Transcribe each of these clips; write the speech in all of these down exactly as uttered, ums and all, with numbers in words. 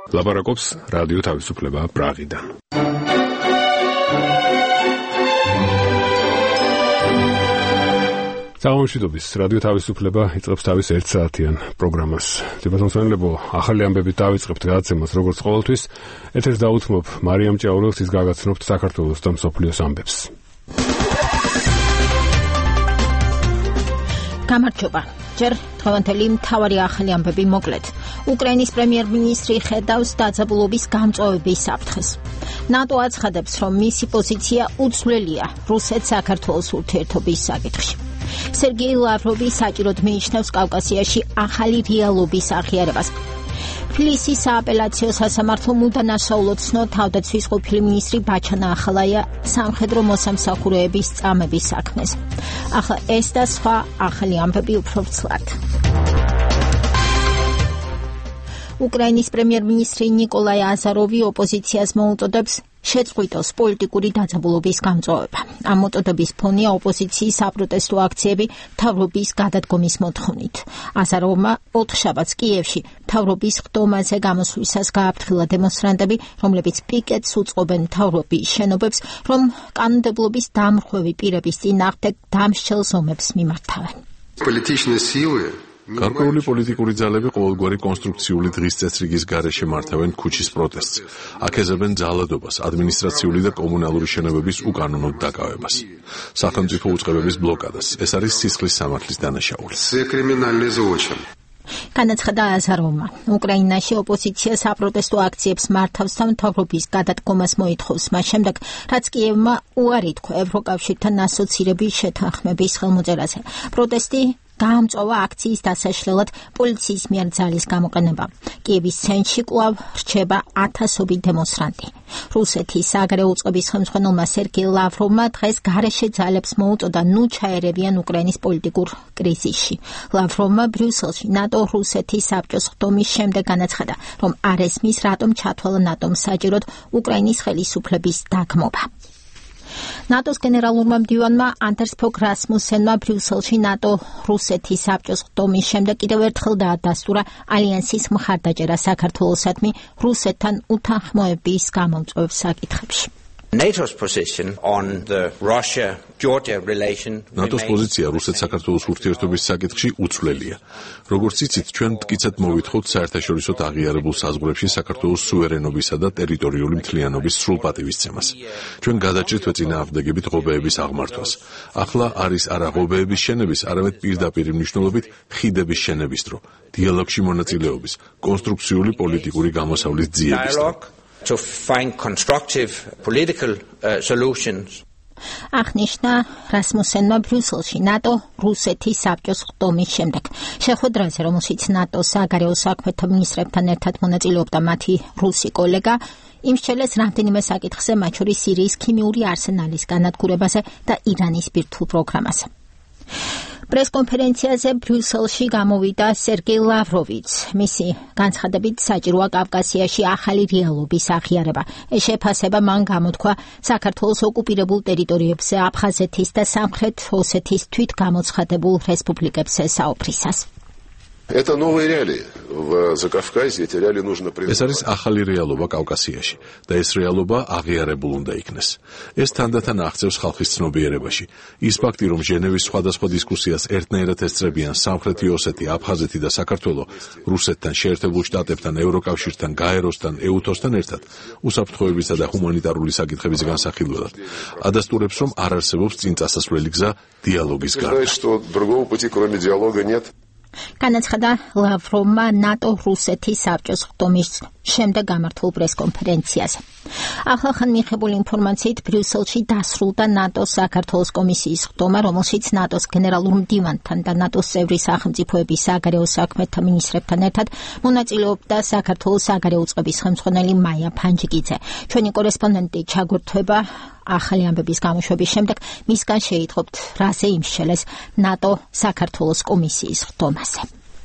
ლაპარაკობს რადიო თავისუფლება პრაღიდან. Საომშვიდობის რადიო თავისუფლება იწყებს თავის ერთ საათიან პროგრამას. ძებათმოსვენებო, ახალი ამბებით დავიწყებთ გადაცემას, როგორც ყოველთვის, ეთერს დაუთმობ მარიამ ჭაურელს, ის გაგაცნობთ საქართველოს და მსოფლიოს ამბებს. გამარჯობა. ჯერ დღევანდელი მთავარი ახალი ამბები მოკლედ. უკრაინის პრემიერ-მინისტრი ხედავს დაძაბულობის გამწვავების საფრთხეს. ნატო აცხადებს, რომ მისი პოზიცია უცვლელია რუსეთ-საქართველოს ურთიერთობის საკითხში. სერგეი ლავროვი საჭიროდ მიიჩნევს კავკასიაში ახალი რეალობის აღიარებას. თბილისის სააპელაციო სასამართლომ უდანაშაულოდ ცნო თავდაცვის ყოფილი მინისტრი ბაჩანა ახალაია სამხედრო მოსამსახურეების წამების საქმეს. ახლა ეს და სხვა ახალი ამბები უფრო ვრცლად. უკრაინის პრემიერ-მინისტრი ნიკოლაი აზაროვი ოპოზიციას მოუწოდებს შეწყვიტოს პოლიტიკური დაძაბულობის გამწვავება. ამ მოწოდების ფონია ოპოზიციის საპროტესტო აქციები მთავრობის გადადგომის მოთხოვნით. აზაროვმა ოთხშაბათს კიევში მთავრობის ხდომაზე გამოსვლისას გააფრთხილა დემონსტრანტები, რომლებიც პიკეტს უწყობენ მთავრობის შენობებს, რომ კანონმდებლობის დამრხვევი პირების წინააღმდეგ დამსჯელ ზომებს მიმართავენ. Პოლიტичные силы გარკვეული პოლიტიკური ძალები ყოველგვარი კონსტრუქციული დღის წესრიგის გარეშე მართავენ ქუჩის პროტესტს. აკეზებენ ძალადობას, ადმინისტრაციული და კომუნალური შენობების უკანონოდ დაკავებას. სახელმწიფო უწყებების ბლოკადას. ეს არის სისხლის სამართლის დანაშაული. განაცხადა აზაროვმა. უკრაინაში ოპოზიცია საპროტესტო აქციებს მართავს და მთავრობის გადადგომას მოითხოვს მას შემდეგ, რაც კიევმა უარი თქვა ევროკავშირთან ასოცირების შეთანხმების ხელმოწერაზე. პროტესტი გაამწვავა აქციის დასაშლელად პოლიციის მიერ ძალის გამოყენება. კიევის ცენტრში კვლავ რჩება ათასობით დემონსტრანტი. რუსეთის საგარეო უწყების ხელმძღვანელმა სერგეი ლავროვმა დღეს გარეშე ძალებს მოუწოდა ნუ ჩაერევიან უკრაინის პოლიტიკურ კრიზისში. ლავროვმა ბრიუსელში ნატო-რუსეთის საბჭოს ხდომის შემდეგ განაცხადა, რომ არ ესმის რატომ ჩათვალა ნატომ საჭიროდ უკრაინის ხელისუფლების დაგმობა. ნატოს გენერალურმა მდივანმა ანდერს ფოგ რასმუსენმა ბრიუსელში ნატო-რუსეთის საბჭოს ხდომის შემდეგ კიდევ ერთხელ დაადასტურა ალიანსის მხარდაჭერა საქართველოსადმი რუსეთთან უთანხმოების გამომწვევ საკითხებში. NATO's position on the Russia-Georgia relation ნატოს პოზიცია რუსეთ-საქართველოს ურთიერთობის საკითხში უცვლელია. როგორც იცით, ჩვენ მტკიცედ მოვითხოვთ საერთაშორისო აღიარებულ საზღვრებში საქართველოს სუვერენობისა და ტერიტორიული მთლიანობის სრულ პატივისცემას. ჩვენ გადაჭრით ეწინააღმდეგებით ღობეების აღმართვას. ახლა არის არა ღობეების შენების, არამედ პირდაპირ მნიშვნელობით ხიდების შენების დრო, დიალოგში მონაწილეობის, კონსტრუქციული პოლიტიკური გამოსავლის ძიების დრო. to find constructive political uh, solutions. აღნიშნა რასმუსენმა ბრიუსელში ნატო-რუსეთის საბჭოს ხდომის შემდეგ. შეხვედრაზე, რომელშიც ნატოს საგარეო საქმეთა მინისტრებთან ერთად მონაწილეობდა მათი რუსი კოლეგა, იმსჩელეს რამდენიმე საკითხზე, მათ შორის სირიის ქიმიური არსენალის განადგურებაზე და ირანის ბირთვულ პროგრამაზე. პრესკონფერენციაზე ბრიუსელში გამოვიდა სერგეი ლავროვიც. მისი განცხადებით საჭიროა კავკასიაში ახალი რეალობის აღიარება. ეს შეფასება მან გამოთქვა საქართველოს ოკუპირებულ ტერიტორიებზე აფხაზეთის და სამხრეთ ოსეთის თვითგამოცხადებულ რესპუბლიკებზე საუბრისას. Это новые реалии в Закавказье, эти реалии нужно признать. ეს არის ახალი რეალობა კავკასიაში და ეს რეალობა აღიარებულ უნდა იქნეს. ეს თანდათან აღწევს ხალხის ცნობიერებაში. ის ფაქტი, რომ ჟენევის სხვადასხვა დისკუსიას ერთნაირად ესწრებიან სამხრეთი ოსეთი, აფხაზეთი და საქართველო რუსეთთან, შეერთებულ შტატებთან, ევროკავშირთან, გაეროსთან, ეუთოსთან ერთად, უსაფრთხოებისა და ჰუმანიტარული საკითხების განსახილველად, ადასტურებს, რომ არ არსებობს წინ წასასვლელი გზა დიალოგის გარდა. განაცხადა ლავროვმა ნატო-რუსეთის საბჭოს ხდომის შემდეგ გამართულ პრესკონფერენციაზე. ახლახან მიღებული ინფორმაციით ბრიუსელში დასრულდა ნატოს საქართველოს კომისიის ხდომა, რომელშიც ნატოს გენერალურ მდივანთან და ნატოს წევრი სახელმწიფოების საგარეო საქმეთა მინისტრებთან ერთად მონაწილეობდა საქართველოს საგარეო უწყების ხელმძღვანელი მაია ფანჯიკიძე. ჩვენი კორესპონდენტი ჩაგვირთვება ახალი ამბების გამოშვების შემდეგ მისგან შეიტყობთ, რაზე იმსჩელეს ნატო საქართველოს კომისიის ხდომაზე.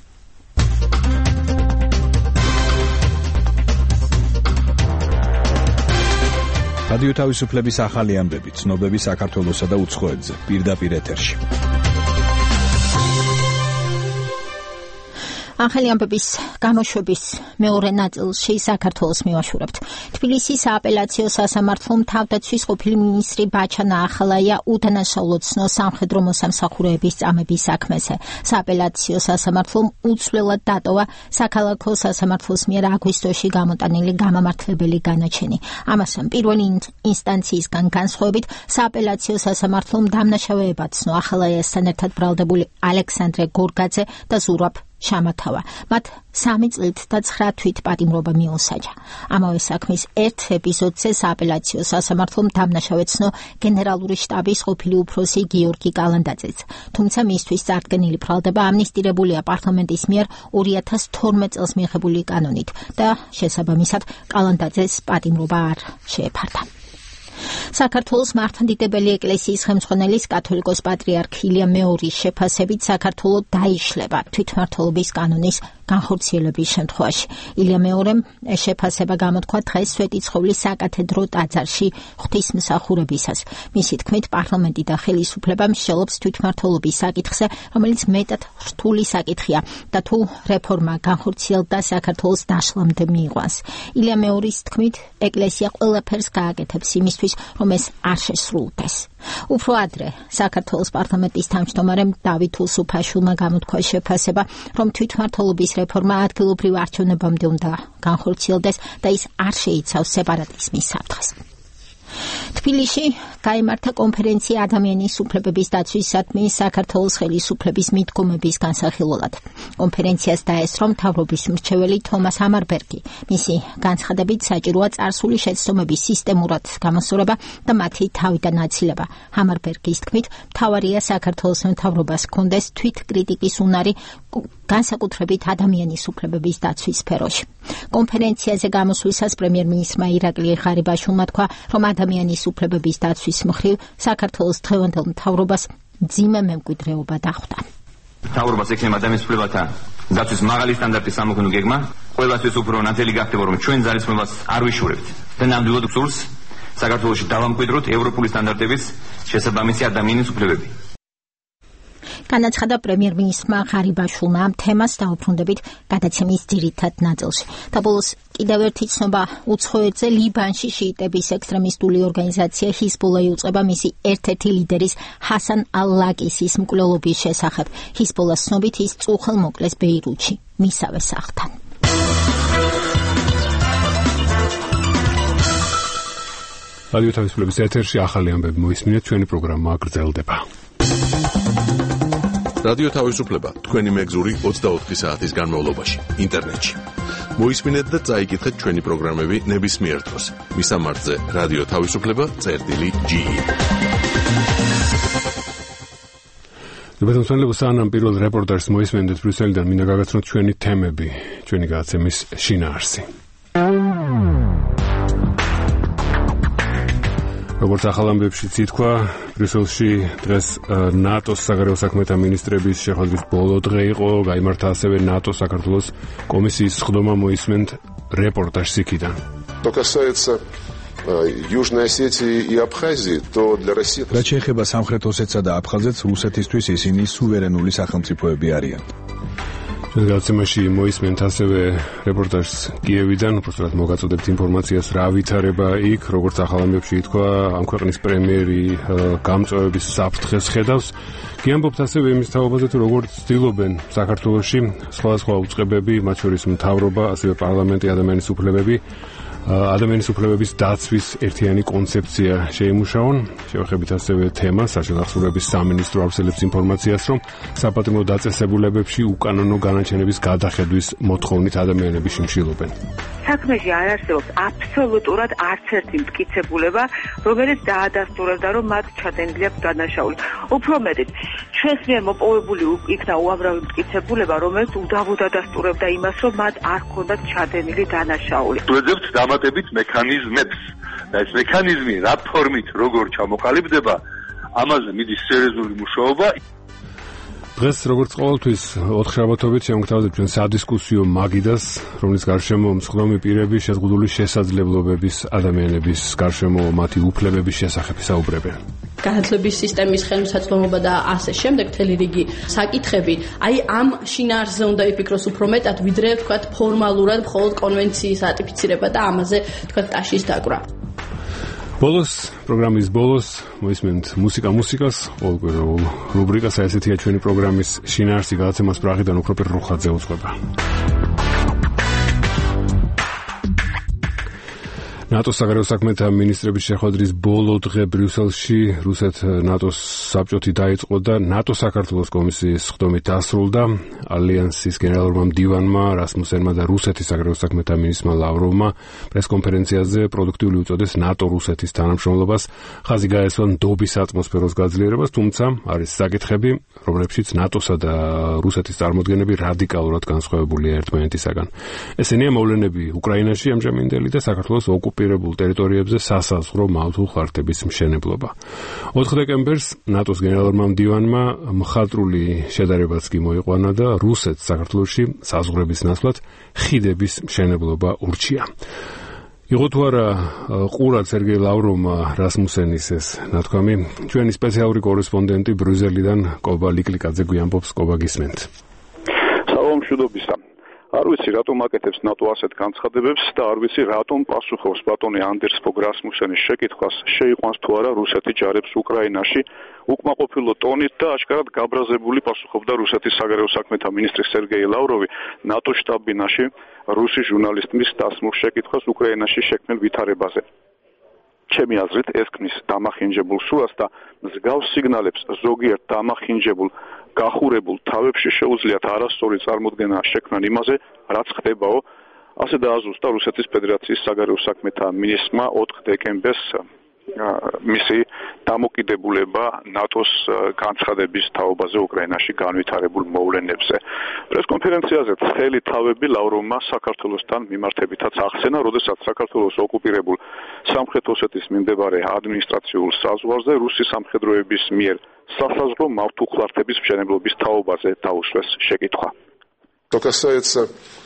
რადიო თავისუფლების ახალი ამბები, ცნობები საქართველოსა და უცხოეთზე, პირდაპირ ეთერში. ახალი ამბების გამოშვების მეორე ნაწილში საქართველოს მივაშურებთ. თბილისის სააპელაციო სასამართლომ თავდაცვის ყოფილი მინისტრი ბაჩანა ახალაია უდანაშაულოდ ცნო სამხედრო მოსამსახურეების წამების საქმეზე. სააპელაციო სასამართლომ უცვლელად დატოვა საქალაქო სასამართლოს მიერ აგვისტოში გამოტანილი გამამართლებელი განაჩენი. ამასთან პირველი ინსტანციისგან განსხვავებით სააპელაციო სასამართლომ დამნაშავეებად ცნო ახალაიასთან ერთად ბრალდებული ალექსანდრე გორგაძე და ზურაბ შამათავა. მათ სამი წლით და ცხრა თვით პატიმრობა მიუსაჯა. ამავე საქმის ერთ ეპიზოდზე სააპელაციო სასამართლომ დამნაშავედ ცნო გენერალური შტაბის ყოფილი უფროსი გიორგი კალანდაძეც. თუმცა მისთვის წარდგენილი ბრალდება ამნისტირებულია პარლამენტის მიერ ორი ათას თორმეტ წელს მიღებული კანონით და შესაბამისად კალანდაძეს პატიმრობა არ შეეფარდა. საქართველოს მართლმადიდებელი ეკლესიის ხელმძღვანელის კათოლიკოს პატრიარქ ილია მეორის შეფასებით საქართველო დაიშლება თვითმმართველობის კანონის განხორციელების შემთხვევაში. ილია მეორემ შეფასება გამოთქვა დღეს სვეტიცხოვლის საკათედრო ტაძარში ღვთისმსახურებისას. მისი თქმით, პარლამენტი და ხელისუფლება მსჯელობს თვითმმართველობის საკითხზე, რომელიც მეტად რთული საკითხია და თუ რეფორმა განხორციელდა საქართველოს დაშლამდე მიიყვანს. ილია მეორის თქმით, ეკლესია ყველაფერს გააკეთებს იმისთვის, რომ ეს არ შესრულდეს. უფრო ადრე საქართველოს პარლამენტის თავმჯდომარემ დავით უსუფაშვილმა გამოთქვა შეფასება, რომ თვითმმართველობის რეფორმა ადგილობრივ არჩევნებამდე უნდა განხორციელდეს და ის არ შეიცავს სეპარატიზმის საფრთხეს. თბილისში გაიმართა კონფერენცია ადამიანის უფლებების დაცვისადმი საქართველოს ხელისუფლების მიდგომების განსახილველად. კონფერენციას დაესწრო მთავრობის მრჩეველი თომას ამარბერგი. მისი განცხადებით საჭიროა წარსული შეცდომების სისტემურად გამოსწორება და მათი თავიდან აცილება. ამარბერგის თქმით, მთავარია საქართველოს მთავრობას ჰქონდეს თვითკრიტიკის უნარი განსაკუთრებით ადამიანის უფლებების დაცვის სფეროში. კონფერენციაზე გამოსვლისას პრემიერ-მინისტრმა ირაკლი ღარიბაშვილმა თქვა, რომ ადამიანის უფლებების დაცვის მხრივ საქართველოს დღევანდელ მთავრობას მძიმე მემკვიდრეობა დახვდა. მთავრობას ექნება ადამიანის უფლებათა დაცვის მაღალი სტანდარტის სამოქმედო გეგმა, ყველასთვის უფრო ნათელი გახდება, რომ ჩვენ ძალისხმევას არ ვიშურებთ და ნამდვილად გსურს საქართველოში დავამკვიდროთ ევროპული სტანდარტების შესაბამისი ადამიანის უფლებები. განაცხადა პრემიერ-მინისტრმა ღარიბაშვილმა ამ თემას დაუბრუნდებით გადაცემის ძირითად ნაწილში. და ბოლოს კიდევ ერთი ცნობა უცხოეთზე. ლიბანში შიიტების ექსტრემისტული ორგანიზაცია ჰიზბოლა იუწყება მისი ერთ-ერთი ლიდერის ჰასან ალ-ლაკისის მკვლელობის შესახებ. ჰიზბოლას ცნობით ის წუხელ მოკლეს ბეირუთში მისავე სახლთან. რადიო თავისუფლების ეთერში ახალი ამბები მოისმინეთ, ჩვენი პროგრამა გრძელდება. რადიო თავისუფლება თქვენი მეგზური ოცდაოთხი საათის განმავლობაში ინტერნეტში. მოისმინეთ და წაიკითხეთ ჩვენი პროგრამები ნებისმიერ დროს. მისამართზე რადიო თავისუფლება წერტილი ჯი. დებატონსანლებო სანამ პირველ რეპორტაჟს მოისმენდეთ ბრიუსელიდან, მინდა გაგაცნოთ ჩვენი თემები, ჩვენი გადაცემის შინაარსი. როგორც ახალ ამბებშიც ითქვა, ბრიუსელში დღეს ნატოს საგარეო საქმეთა მინისტრების შეხვედრის ბოლო დღე იყო, გაიმართა ასევე ნატოს საქართველოს კომისიის სხდომა, მოისმენთ რეპორტაჟს იქიდან. Что касается Южной Осетии и Абхазии, то для России... რაც შეეხება სამხრეთ ოსეთსა და აფხაზეთს, რუსეთისთვის ისინი სუვერენული სახელმწიფოები არიან. გადაცემაში მოისმენთ ასევე რეპორტაჟს კიევიდან, უბრალოდ მოგაწოდებთ ინფორმაციას, რა ვითარება იქ, როგორც ახალ ამბებში ითქვა, ამ ქვეყნის პრემიერი გამწვევების საფრთხეს ხედავს. კი ამბობთ ასევე იმის თაობაზე, თუ როგორ ცდილობენ საქართველოში სხვადასხვა უწყებები, მათ შორის მთავრობა, ასევე პარლამენტი, ადამიანის უფლებები, ადამიანის უფლებების დაცვის ერთიანი კონცეფცია შეიმუშაონ. შევეხებით ასევე თემას, საშუალო ახსოვების სამინისტრო ავრცელებს ინფორმაციას, რომ საპატიმრო დაწესებულებებში უკანონო განაჩენების გადახედვის მოთხოვნით ადამიანები შიმშილობენ. საქმეში არ არსებობს აბსოლუტურად არც ერთი მტკიცებულება, რომელიც დაადასტურებდა, რომ მათ ჩადენილი აქვს დანაშაული. უფრო მეტიც, ჩვენს მიერ მოპოვებული იქნა უამრავი მტკიცებულება, რომელიც უდავუდადასტურებდა იმას, რომ მათ არ ჰქონდათ ჩადენილი დანაშაული. ვეძებთ დამატებით მექანიზმებს და ეს მექანიზმი რა ფორმით როგორ ჩამოყალიბდება, ამაზე მიდის სერიოზული მუშაობა. დღეს როგორც ყოველთვის ოთხშაბათობით შევმგთავაზებთ ჩვენ სადისკუსიო მაგიდას, რომლის გარშემო მსხდომი პირები შეზღუდული შესაძლებლობების ადამიანების გარშემო მათი უფლებების შესახებ საუბრებენ. განათლების სისტემის ხელმისაწვდომობა და ასე შემდეგ მთელი რიგი საკითხები. აი ამ შინაარსზე უნდა იფიქროს უფრო მეტად, ვიდრე თქვათ ფორმალურად მხოლოდ კონვენციის რატიფიცირება და ამაზე თქვათ ტაშის დაკვრა. ბოლოს პროგრამის ბოლოს მოისმენთ მუსიკა მუსიკას, ყოველგვარულ რუბრიკას, ესეთია ჩვენი პროგრამის შინაარსი გადაცემას პრაღიდან უფრო პირრუხაძე უძღვება. ნატოს საგარეო საქმეთა მინისტრების შეხვედრის ბოლო დღე ბრიუსელში რუსეთ ნატოს საბჭოთი დაიწყო და ნატო-საქართველოს კომისიის სხდომით დასრულდა. ალიანსის გენერალურმა მდივანმა რასმუსენმა და რუსეთის საგარეო საქმეთა მინისტრმა ლავროვმა პრესკონფერენციაზე პროდუქტიული უწოდეს ნატო-რუსეთის თანამშრომლობას, ხაზი გაესვა ნდობის ატმოსფეროს გაძლიერებას, თუმცა არის საკითხები, რომლებშიც ნატოსა და რუსეთის წარმოდგენები რადიკალურად განსხვავებულია ერთმანეთისაგან. ესენია მოვლენები უკრაინაში ამჟამინდელი და საქართველოს ოკუპირებულ ტერიტორიებზე სასაზღვრო მავთულხარდების მშენებლობა. ოთხ დეკემბერს ნატოს გენერალურმა მდივანმა მხატვრული შედარებაც კი მოიყვანა და რუსეთს საქართველოში საზღვრების ნაცვლად ხიდების მშენებლობა ურჩია. იყო თუ არა ყურად სერგეი ლავროვმა რასმუსენის ეს ნათქვამი, ჩვენი სპეციალური კორესპონდენტი ბრიუსელიდან კობა ლიკლიკაძე გვიამბობს. კობა, გისმენთ. სალამშვიდობისა. არ ვიცი რატომ აკეთებს ნატო ასეთ განცხადებებს და არ ვიცი რატომ პასუხობს ბატონი ანდერს ფოგ რასმუსენის შეკითხვას, შეიყვანს თუ არა რუსეთი ჯარებს უკრაინაში, უკმაყოფილო ტონით და აშკარად გაბრაზებული პასუხობდა რუსეთის საგარეო საქმეთა მინისტრი სერგეი ლავროვი ნატოს შტაბ-ბინაში რუსი ჟურნალისტის დასმულ შეკითხვას უკრაინაში შექმნილ ვითარებაზე. ჩემი აზრით ეს ქმნის დამახინჯებულ სურათს და მსგავს სიგნალებს ზოგიერთ დამახინჯებულ გახურებულ თავებში შეუძლიათ არასწორი წარმოდგენა შექმნან იმაზე, რაც ხდებაო, ასე დააზუსტა რუსეთის ფედერაციის საგარეო საქმეთა მინისტრმა ოთხ დეკემბერს მისი დამოკიდებულება ნატოს განცხადების თაობაზე უკრაინაში განვითარებულ მოვლენებზე. პრესკონფერენციაზე ცხელი თავები ლავროვმა საქართველოსთან მიმართებითაც ახსენა, როდესაც საქართველოს ოკუპირებულ სამხრეთ ოსეთის მიმდებარე ადმინისტრაციულ საზღვარზე რუსი სამხედროების მიერ სასაზღვრო მავთულხარდების მშენებლობის თაობაზე დაუსვეს შეკითხვა. Что касается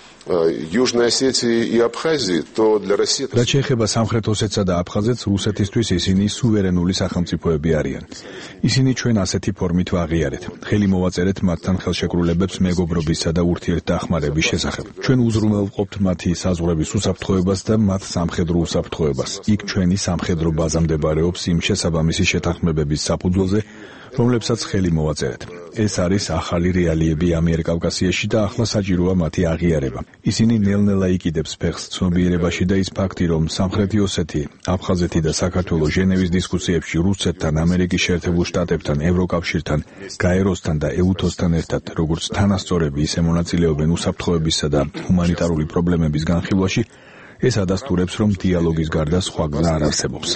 Южной Осетии и Абхазии, то для России... რაც შეეხება სამხრეთ ოსეთსა და აფხაზეთს, რუსეთისთვის ისინი სუვერენული სახელმწიფოები არიან. ისინი ჩვენ ასეთი ფორმით ვაღიარეთ. ხელი მოვაწერეთ მათთან ხელშეკრულებებს მეგობრობისა და ურთიერთდახმარების შესახებ. ჩვენ უზრუნველყოფთ მათი საზღვრების უსაფრთხოებას და მათ სამხედრო უსაფრთხოებას. იქ ჩვენი სამხედრო ბაზა მდებარეობს იმ შესაბამისი შეთანხმებების საფუძველზე, რომლებსაც ხელი მოვაწერეთ. ეს არის ახალი რეალიები ამიერკავკასიაში და ახლა საჭიროა მათი აღიარება. ისინი ნელ-ნელა იკიდებს ფეხს ცნობიერებაში და ის ფაქტი, რომ სამხრეთი ოსეთი, აფხაზეთი და საქართველო ჟენევის დისკუსიებში რუსეთთან, ამერიკის შეერთებულ შტატებთან, ევროკავშირთან, გაეროსთან და ეუთოსთან ერთად, როგორც თანასწორები, ისე მონაწილეობენ უსაფრთხოებისა და ჰუმანიტარული პრობლემების განხილვაში, ეს ადასტურებს, რომ დიალოგის გარდა სხვა გზა არ არსებობს.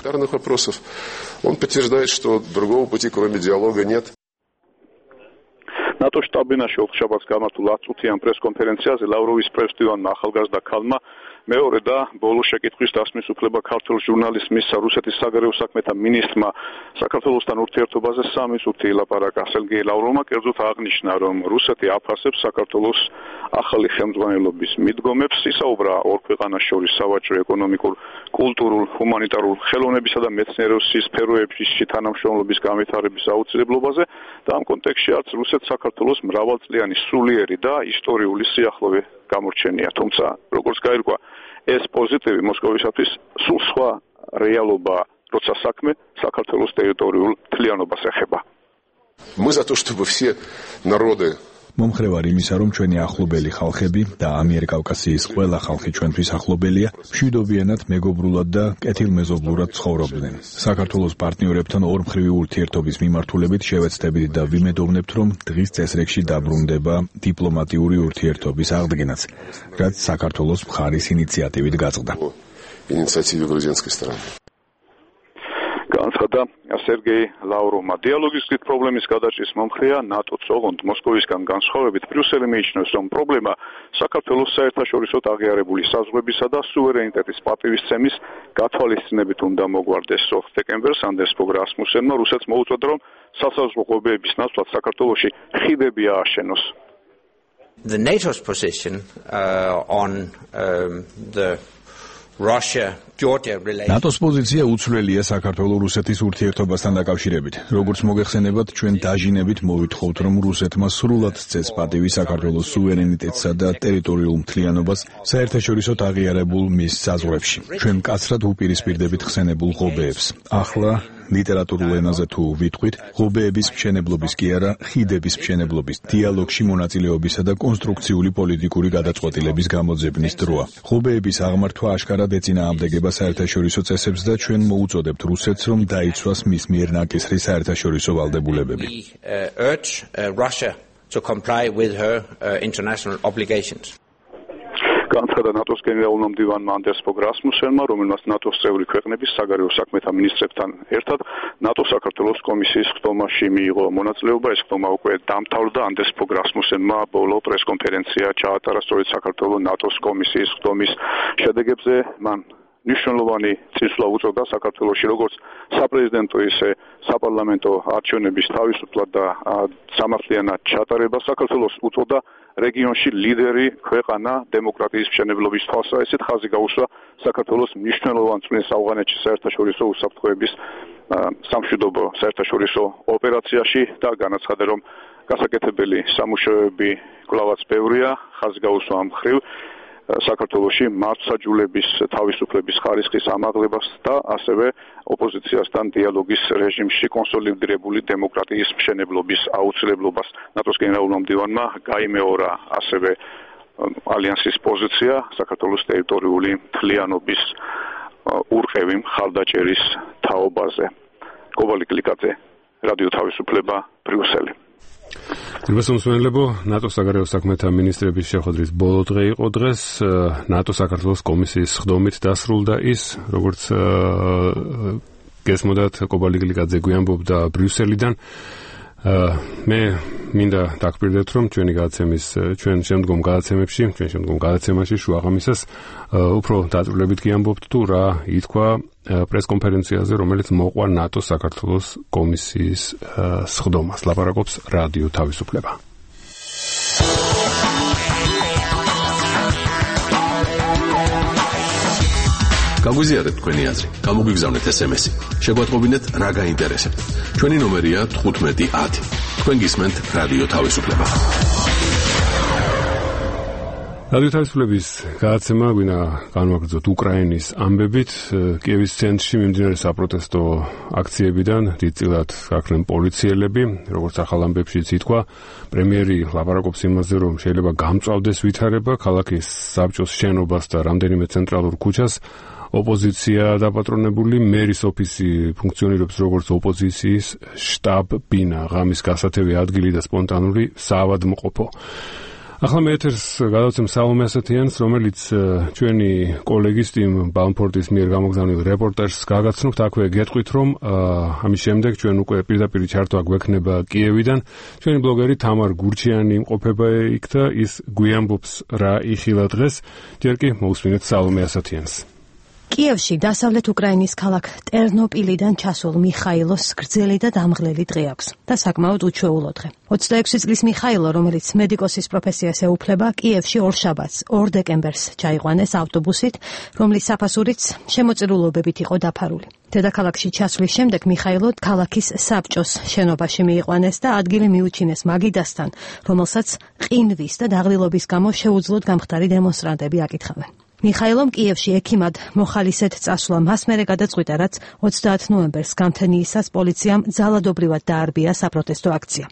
Он подтверждает, что другого пути, кроме диалога, нет. ნატოს შტაბ-ბინაში ოთხშაბათს გამართულ ათწუთიან პრესკონფერენციაზე ლავროვის პრესდივანმა ახალგაზრდა ქალმა მეორე და ბოლო შეკითხვის დასმის უფლება ქართულ ჟურნალისტს მისცა რუსეთის საგარეო საქმეთა მინისტრმა საქართველოსთან ურთიერთობაზე სამი წუთი ელაპარაკა. სერგეი ლავროვმა კერძოდ აღნიშნა, რომ რუსეთი აფასებს საქართველოს ახალი ხელმძღვანელობის მიდგომებს, ისაუბრა ორ ქვეყანას შორის სავაჭრო, ეკონომიკურ, კულტურულ, ჰუმანიტარულ, ხელოვნებისა და მეცნიერების სფეროებში თანამშრომლობის განვითარების აუცილებლობაზე და ამ კონტექსტში არც რუსეთს საქართველოს მრავალწლიანი სულიერი და ისტორიული სიახლოვე გამორჩენია. თუმცა, როგორც გაირკვა, ეს პოზიტივი მოსკოვისათვის სულ სხვა რეალობა, როცა საქმე საქართველოს ტერიტორიულ მთლიანობას ეხება. Мы за то, чтобы все народы მომხრევარ იმისა, რომ ჩვენი ახლობელი ხალხები და ამიერკავკასიის ყველა ხალხი ჩვენთვის ახლობელია, მშვიდობიანად, მეგობრულად და კეთილმეზობლურად ცხოვრობდნენ. საქართველოს პარტნიორებთან ორმხრივი ურთიერთობის მიმართულებით შევეცდებით და ვიმედოვნებთ, რომ დღის წესრიგში დაბრუნდება დიპლომატიური ურთიერთობის აღდგენაც, რაც საქართველოს მხარის ინიციატივით გაწყდა. Инициативе грузинской стороны. განცხადა სერგეი ლავროვმა. დიალოგის გზით პრობლემის გადაჭრის მომხრეა ნატოც, ოღონდ მოსკოვისგან განსხვავებით ბრიუსელი მიიჩნევს, რომ პრობლემა საქართველოს საერთაშორისო აღიარებული საზღვრებისა და სუვერენიტეტის პატივისცემის გათვალისწინებით უნდა მოგვარდეს. ოთხ დეკემბერს ანდერს ფოგ რასმუსენმა რუსეთს მოუწოდა, რომ სასაზღვრო ღვებების ნაცვლად საქართველოში ხიდები ააშენოს. The NATO's position uh, on um, the Russia Georgia relations. ნატოს პოზიცია უცვლელია საქართველოს-რუსეთის ურთიერთობასთან დაკავშირებით. როგორც მოგეხსენებათ, ჩვენ დაჟინებით მოვითხოვთ, რომ რუსეთმა სრულად სცეს პატივი საქართველოს სუვერენიტეტსა და ტერიტორიულ მთლიანობას საერთაშორისო აღიარებულ მის საზღვრებში. ჩვენ მკაცრად უპირისპირდებით ხსენებულ ღობეებს. ახლა ლიტერატურულ ენაზე თუ ვიტყვით, ღობეების მშენებლობის კი არა, ხიდების მშენებლობის, დიალოგში მონაწილეობისა და კონსტრუქციული პოლიტიკური გადაწყვეტილების გამოძებნის დროა. ღობეების აღმართვა აშკარად ეწინააღმდეგება საერთაშორისო წესებს და ჩვენ მოუწოდებთ რუსეთს, რომ დაიცვას მის მიერ ნაკისრი საერთაშორისო ვალდებულებები. urge Russia to comply with her international obligations. განცხადა ნატოს გენერალურმა მდივანმა ანდერს ფოგ რასმუსენმა, რომელმაც ნატოს წევრი ქვეყნების საგარეო საქმეთა მინისტრებთან ერთად ნატო საქართველოს კომისიის ხდომაში მიიღო მონაწილეობა. ეს ხდომა უკვე დამთავრდა. ანდერს ფოგ რასმუსენმა ბოლო პრესკონფერენცია ჩაატარა სწორედ საქართველოს ნატოს კომისიის ხდომის შედეგებზე. მან ნიშნულოვანი წინსვლა უწოდა საქართველოში როგორც საპრეზიდენტო ისე საპარლამენტო არჩევნების თავისუფლად და სამართლიანად ჩატარებას. საქართველოს უწოდა რეგიონში ლიდერი ქვეყანა დემოკრატიის მშენებლობის თვალსაზრისით. ხაზი გაუსვა საქართველოს მნიშვნელოვან წვრილს ავღანეთში საერთაშორისო უსაფრთხოების სამშვიდობო საერთაშორისო ოპერაციაში და განაცხადა, რომ გასაკეთებელი სამუშაოები კვლავაც ბევრია. ხაზი გაუსვა ამ მხრივ საქართველოში მართლმსაჯულების თავისუფლების ხარისხის ამაღლებას და ასევე ოპოზიციასთან დიალოგის რეჟიმში კონსოლიდირებული დემოკრატიის მშენებლობის აუცილებლობას. ნატოს გენერალურმა მდივანმა გაიმეორა ასევე ალიანსის პოზიცია საქართველოს ტერიტორიული მთლიანობის ურყევი მხარდაჭერის თაობაზე. კობალი კლიკაძე, რადიო თავისუფლება, ბრიუსელი. Იბასომსმენლებო, ნატოს საგარეო საქმეთა მინისტრების შეხვედრის ბოლო დღე იყო დღეს. ნატო საქართველოს კომისიის ხდომით დასრულდა ის, როგორც გესმოდათ, კობალი გლიკაძე გვიანბობდა ბრიუსელიდან. მე მინდა დაგპირდეთ, რომ ჩვენი გადაცემის ჩვენ შემდგომ გადაცემებში, ჩვენ შემდგომ გადაცემაში შუაღამისას უფრო დაწვრილებით გიამბობთ თუ რა ითქვა პრესკონფერენციაზე, რომელიც მოყვა ნატოს საქართველოს კომისიის სხდომას. ლაპარაკობს რადიო თავისუფლება. გაგვიზიარეთ თქვენი აზრი, გამოგვიგზავნეთ ეს ემ ესი. შეგვატყობინეთ რა გაინტერესებთ. ჩვენი ნომერია თხუთმეტი ათი. თქვენ გისმენთ რადიო თავისუფლება. რადიო თავისუფლების გადაცემა გვინდა განვაგრძოთ უკრაინის ამბებით. კიევის ცენტრში მიმდინარე საპროტესტო აქციებიდან დიდწილად გაქრნენ პოლიციელები. როგორც ახალ ამბებშიც ითქვა, პრემიერი ლაპარაკობს იმაზე, რომ შეიძლება გამწვავდეს ვითარება ქალაქის საბჭოს შენობას და რამდენიმე ცენტრალურ ქუჩას. ოპოზიცია დაპატრონებული, მერის ოფისი ფუნქციონირებს როგორც ოპოზიციის შტაბ-ბინა, ღამის გასათევი ადგილი და სპონტანური საავადმყოფო. ახლა მე ეთერს გადავცემ სალომე ასათიანს, რომელიც ჩვენი კოლეგის ტიმ ბალმფორდის მიერ გამოგზავნილ რეპორტაჟს გაგაცნობთ. აქვე გეტყვით, რომ ამის შემდეგ ჩვენ უკვე პირდაპირ ჩართვა გვექნება კიევიდან. ჩვენი ბლოგერი თამარ გურჩიანი იმყოფება იქ და ის გვიანბობს რა იხილა დღეს. ჯერ კი მოусმინეთ სალომე ასათიანს. კიევში დასავლეთ უკრაინის ქალაქ ტერნოპილიდან ჩასულ მიხაილოს გრძელი და დამღლელი დღე აქვს და საკმაოდ უჩვეულო დღე. ოცდაექვსი წლის მიხაილო, რომელიც მედიკოსის პროფესიას ეუფლება, კიევში ორ შაბათს, ორ დეკემბერს ჩაიყვანეს ავტობუსით, რომლის საფასურიც შემოწირულობებით იყო დაფარული. დედაქალაქში ჩასვლის შემდეგ მიხაილო ქალაქის საბჭოს შენობაში მიიყვანეს და ადგილი მიუჩინეს მაგიდასთან, რომელსაც ყინვის და დაღლილობის გამო შეუძლოდ გამხდარი დემონსტრანტები აკითხავენ. მიხაილომ კიევში ექიმად მოხალისედ წასვლა მას მერე გადაწყვიტა, რაც ოცდაათ ნოემბერს გამთენიისას პოლიციამ ძალადობრივად დაარბია საპროტესტო აქცია.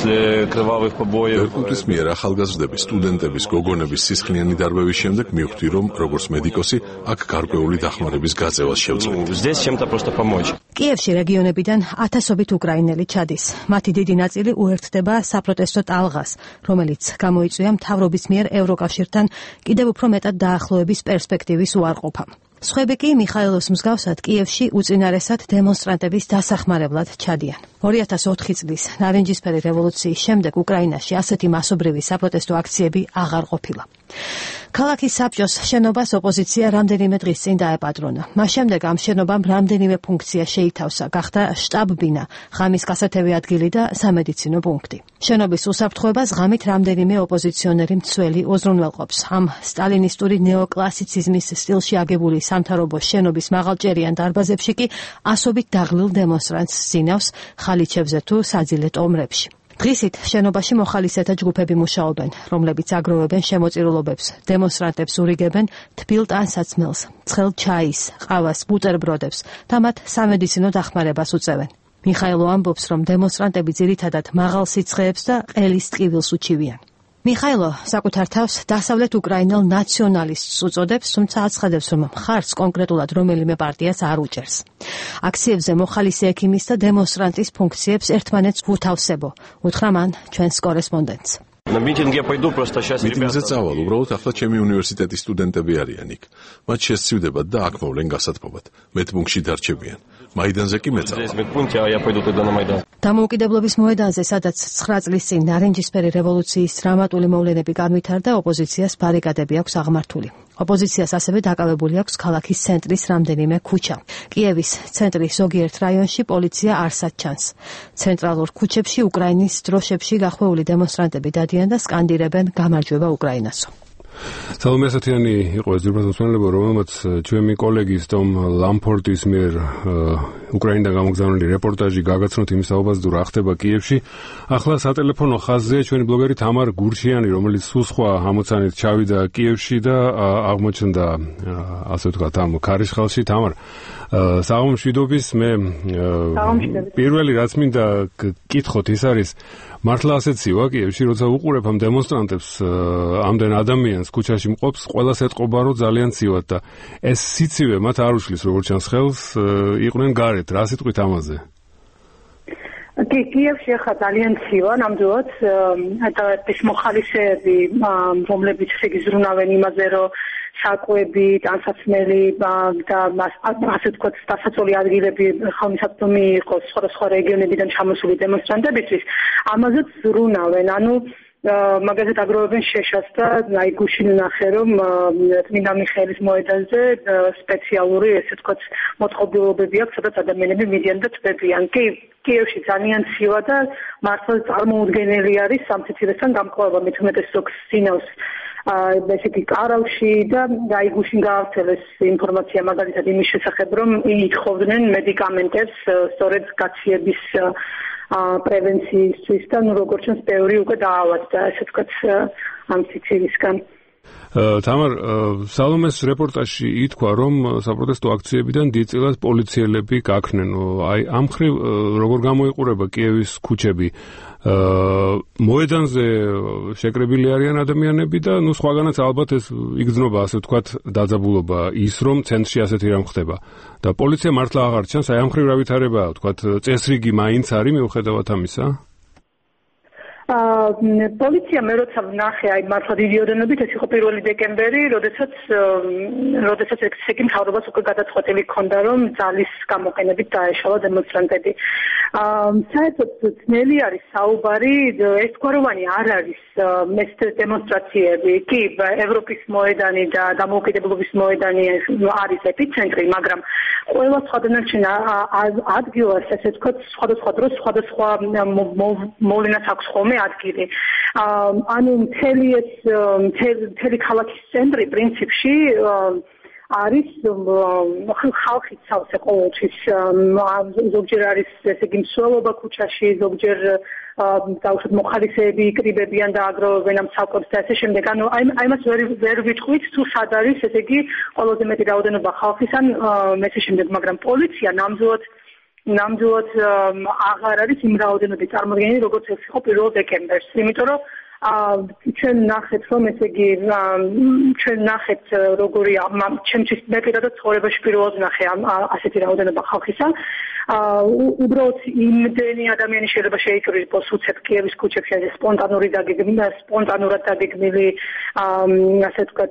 ერკუტის მიერ ახალგაზრდების, სტუდენტების, გოგონების სისხლიანი დარბევის შემდეგ მივხვდი, რომ როგორც მედიკოსი აქ გარკვეული დახმარების გაწევას შევწყვეტ. კიევში რეგიონებიდან ათასობით უკრაინელი ჩადის. მათი დიდი ნაწილი უერთდება საპროტესტო ტალღას, რომელიც გამოიწვია მთავრობის მიერ ევროკავშირთან კიდევ უფრო მეტად დაახლოების პერსპექტივის უარყოფამ. სხვები კი მიხაილოს მსგავსად კიევში უწინარესად დემონსტრანტების დასახმარებლად ჩადიან. ორი ათას ოთხი წლის ნარინჯისფერი რევოლუციის შემდეგ უკრაინაში ასეთი მასობრივი საპროტესტო აქციები აღარ ყოფილა. ქალაქის საბჭოს შენობას ოპოზიცია რამდენიმე დღის წინ დაეპატრონა. მას შემდეგ ამ შენობამ რამდენიმე ფუნქცია შეითავსა, გახდა შტაბ-ბინა, ღამის გასათევი ადგილი და სამედიცინო პუნქტი. შენობის უსაფრთხოებას ღამით რამდენიმე ოპოზიციონერი მცველი უზრუნველყოფს. ამ სტალინისტური ნეოკლასიციზმის სტილში აგებული სამთავრობო შენობის მაღალჭერიან დარბაზებში კი ასობით დაღლილ დემონსტრანტს ზინავს ხალიჩებზე თუ საძილე ტომრებში. დღისით შენობაში მოხალისეთა ჯგუფები მუშაობენ, რომლებიც აგროვებენ შემოწირულობებს, დემონსტრანტებს ურიგებენ თბილ ტანსაცმელს, ცხელ ჩაის, ყავას, ბუტერბროდებს და მათ სამედიცინო დახმარებას უწევენ. მიხაილო ამბობს, რომ დემონსტრანტები ძირითადად მაღალ სიცხეებს და ყელის ტკივილს უჩივიან. მიხაილო საკუთარ თავს დასავლეთ უკრაინელ ნაციონალისტს უწოდებს, თუმცა აცხადებს, რომ მხარს კონკრეტულად რომელიმე პარტიას არ უჭერს. აქციებზე მოხალისე ექიმის და დემონსტრანტის ფუნქციებს ერთმანეთს უთავსებო, უთხრა მან ჩვენს კორესპონდენტს. მიტინგზე წავალ, უბრალოდ ახლა ჩემი უნივერსიტეტის სტუდენტები არიან იქ. მათ შესცივდებათ და აქ მოვლენ გასათბობად. მედპუნქტში დარჩებიან. მაიდანზე კი მეწავალ. დამოუკიდებლობის მოედანზე, სადაც ცხრა წლის წინ ნარინჯისფერი რევოლუციის დრამატული მოვლენები განვითარდა, ოპოზიციას ბარიკადები აქვს აღმართული. ოპოზიციას ასევე დაკავებული აქვს ქალაქის ცენტრის რამდენიმე ქუჩა. კიევის ცენტრის ზოგიერთ რაიონში პოლიცია არსად ჩანს. ცენტრალურ ქუჩებში უკრაინის დროშებში გახვეული დემონსტრანტები დადიან და სკანდირებენ გამარჯვება უკრაინასო. სალომე ასათიანი იყო ეს ძირფას მოსმენელებო, რომელმაც ჩვენი კოლეგის ტომ ლამფორტის მიერ უკრაინიდან გამოგზავნილი რეპორტაჟი გაგაცნოთ იმის საუბარს, თუ რა ხდება კიევში. ახლა სატელეფონო ხაზზე ჩვენი ბლოგერი თამარ გურჩიანი, რომელიც სულ სხვა ამოცანით ჩავიდა კიევში და აღმოჩნდა, ასე ვთქვათ, ამ ქარიშხალში. თამარ, საღამომშვიდობის. მე პირველი რაც მინდა გკითხოთ ის არის, მართლა ასეციოა კიევში, როცა უყურებ ამ დემონსტრანტებს, ამდენ ადამიანს ქუჩაში მყოფს, ყველას ეტყობა, რომ ძალიან ცივად და ეს სიცივე მათ არ უშლის, როგორც ჩანს ხელს, იყვნენ გარეთ. რა სიტყვით ამაზე? კი, კიევში ახლა ძალიან ცივა, ნამდვილად, და ეს მოხალისეები, რომლებიც ზრუნავენ იმაზე, რომ საკვები, ტანსაცმელი და ასე ვთქვათ, დასაცველი ადგილები ხელმისაწვდომი იყოს სხვადასხვა რეგიონებიდან ჩამოსული დემონსტრანტებისთვის, ამაზეც ზრუნავენ. ანუ მაგალითად აგროვებენ შეშას და აი გუშინ ნახე, რომ წმინდა მიხეილის მოედანზე სპეციალური, ესე ვთქვათ, მოწყობილობები აქვს, სადაც ადამიანები მიდიან და თბებიან. კი, კიევში ძალიან ცივა და მართლა წარმოუდგენელი არის სამციცივესთან გამკლავება, მით უმეტეს ზოგს ზინავს ესე იგი კარავში და აი გუშინ გაავრცელეს ინფორმაცია მაგალითად იმის შესახებ, რომ ითხოვდნენ მედიკამენტებს სწორედ გაციების პრევენციისთვის და ნუ როგორც ჩანს ბევრი უკვე დაავადდა, ასე ვთქვათ, ამ სიცივისგან. თამარ, სალომეს რეპორტაჟში ითქვა, რომ საპროტესტო აქციებიდან დიდწილად პოლიციელები გაქრნენ. აი ამ მხრივ როგორ გამოიყურება კიევის ქუჩები? მოედანზე შეკრებილი არიან ადამიანები და ნუ სხვაგანაც ალბათ ეს იგრძნობა, ასე ვთქვათ, დაძაბულობა ის, რომ ცენტრში ასეთი რამ ხდება. და პოლიცია მართლა აღარ ჩანს, აი ამ მხრივ რა ვითარებაა, ვთქვათ, წესრიგი მაინც არის მიუხედავად ამისა? პოლიცია მე როცა ვნახე, აი მართლა დიდი ოდენობით, ეს იყო პირველი დეკემბერი, როდესაც როდესაც ეგ მთავრობას უკვე გადაწყვეტილი ჰქონდა, რომ ძალის გამოყენებით დაეშალა დემონსტრანტები. საერთოდ ძნელი არის საუბარი, ერთგვაროვანი არ არის ეს დემონსტრაციები. კი, ევროპის მოედანი და დამოუკიდებლობის მოედანი არის ეპიცენტრი, მაგრამ ყველა სხვა დანარჩენ ადგილას, ესე ვთქვათ, სხვადასხვა დროს სხვადასხვა მოვლენაც აქვს ხოლმე ადგილი. ანუ მთელი ეს მთელი ქალაქის ცენტრი პრინციპში არის ხალხით სავსე ყოველთვის. ზოგჯერ არის ესე იგი მსვლელობა ქუჩაში, ზოგჯერ დაუშვათ მოხალისეები იკრიბებიან და აგროვებენ ამ საკვებს და ასე შემდეგ. ანუ აი ამას ვერ ვერ ვიტყვით თუ სად არის ესე იგი ყველაზე მეტი რაოდენობა ხალხის ან ესე შემდეგ, მაგრამ პოლიცია ნამდვილად ნამდვილად აღარ არის იმ რაოდენობით წარმოდგენილი, როგორც ეს იყო პირველ დეკემბერს. იმიტომ რომ ჩვენ ნახეთ, რომ ესე იგი ჩვენ ნახეთ როგორი ჩემთვის მე პირადად ცხოვრებაში პირველად ნახე ასეთი რაოდენობა ხალხისა. უბრალოდ იმდენი ადამიანი შეიძლება შეიკრიბოს უცებ კიევის ქუჩებში, ეს სპონტანური დაგეგმილი, სპონტანურად დაგეგმილი ასე ვთქვათ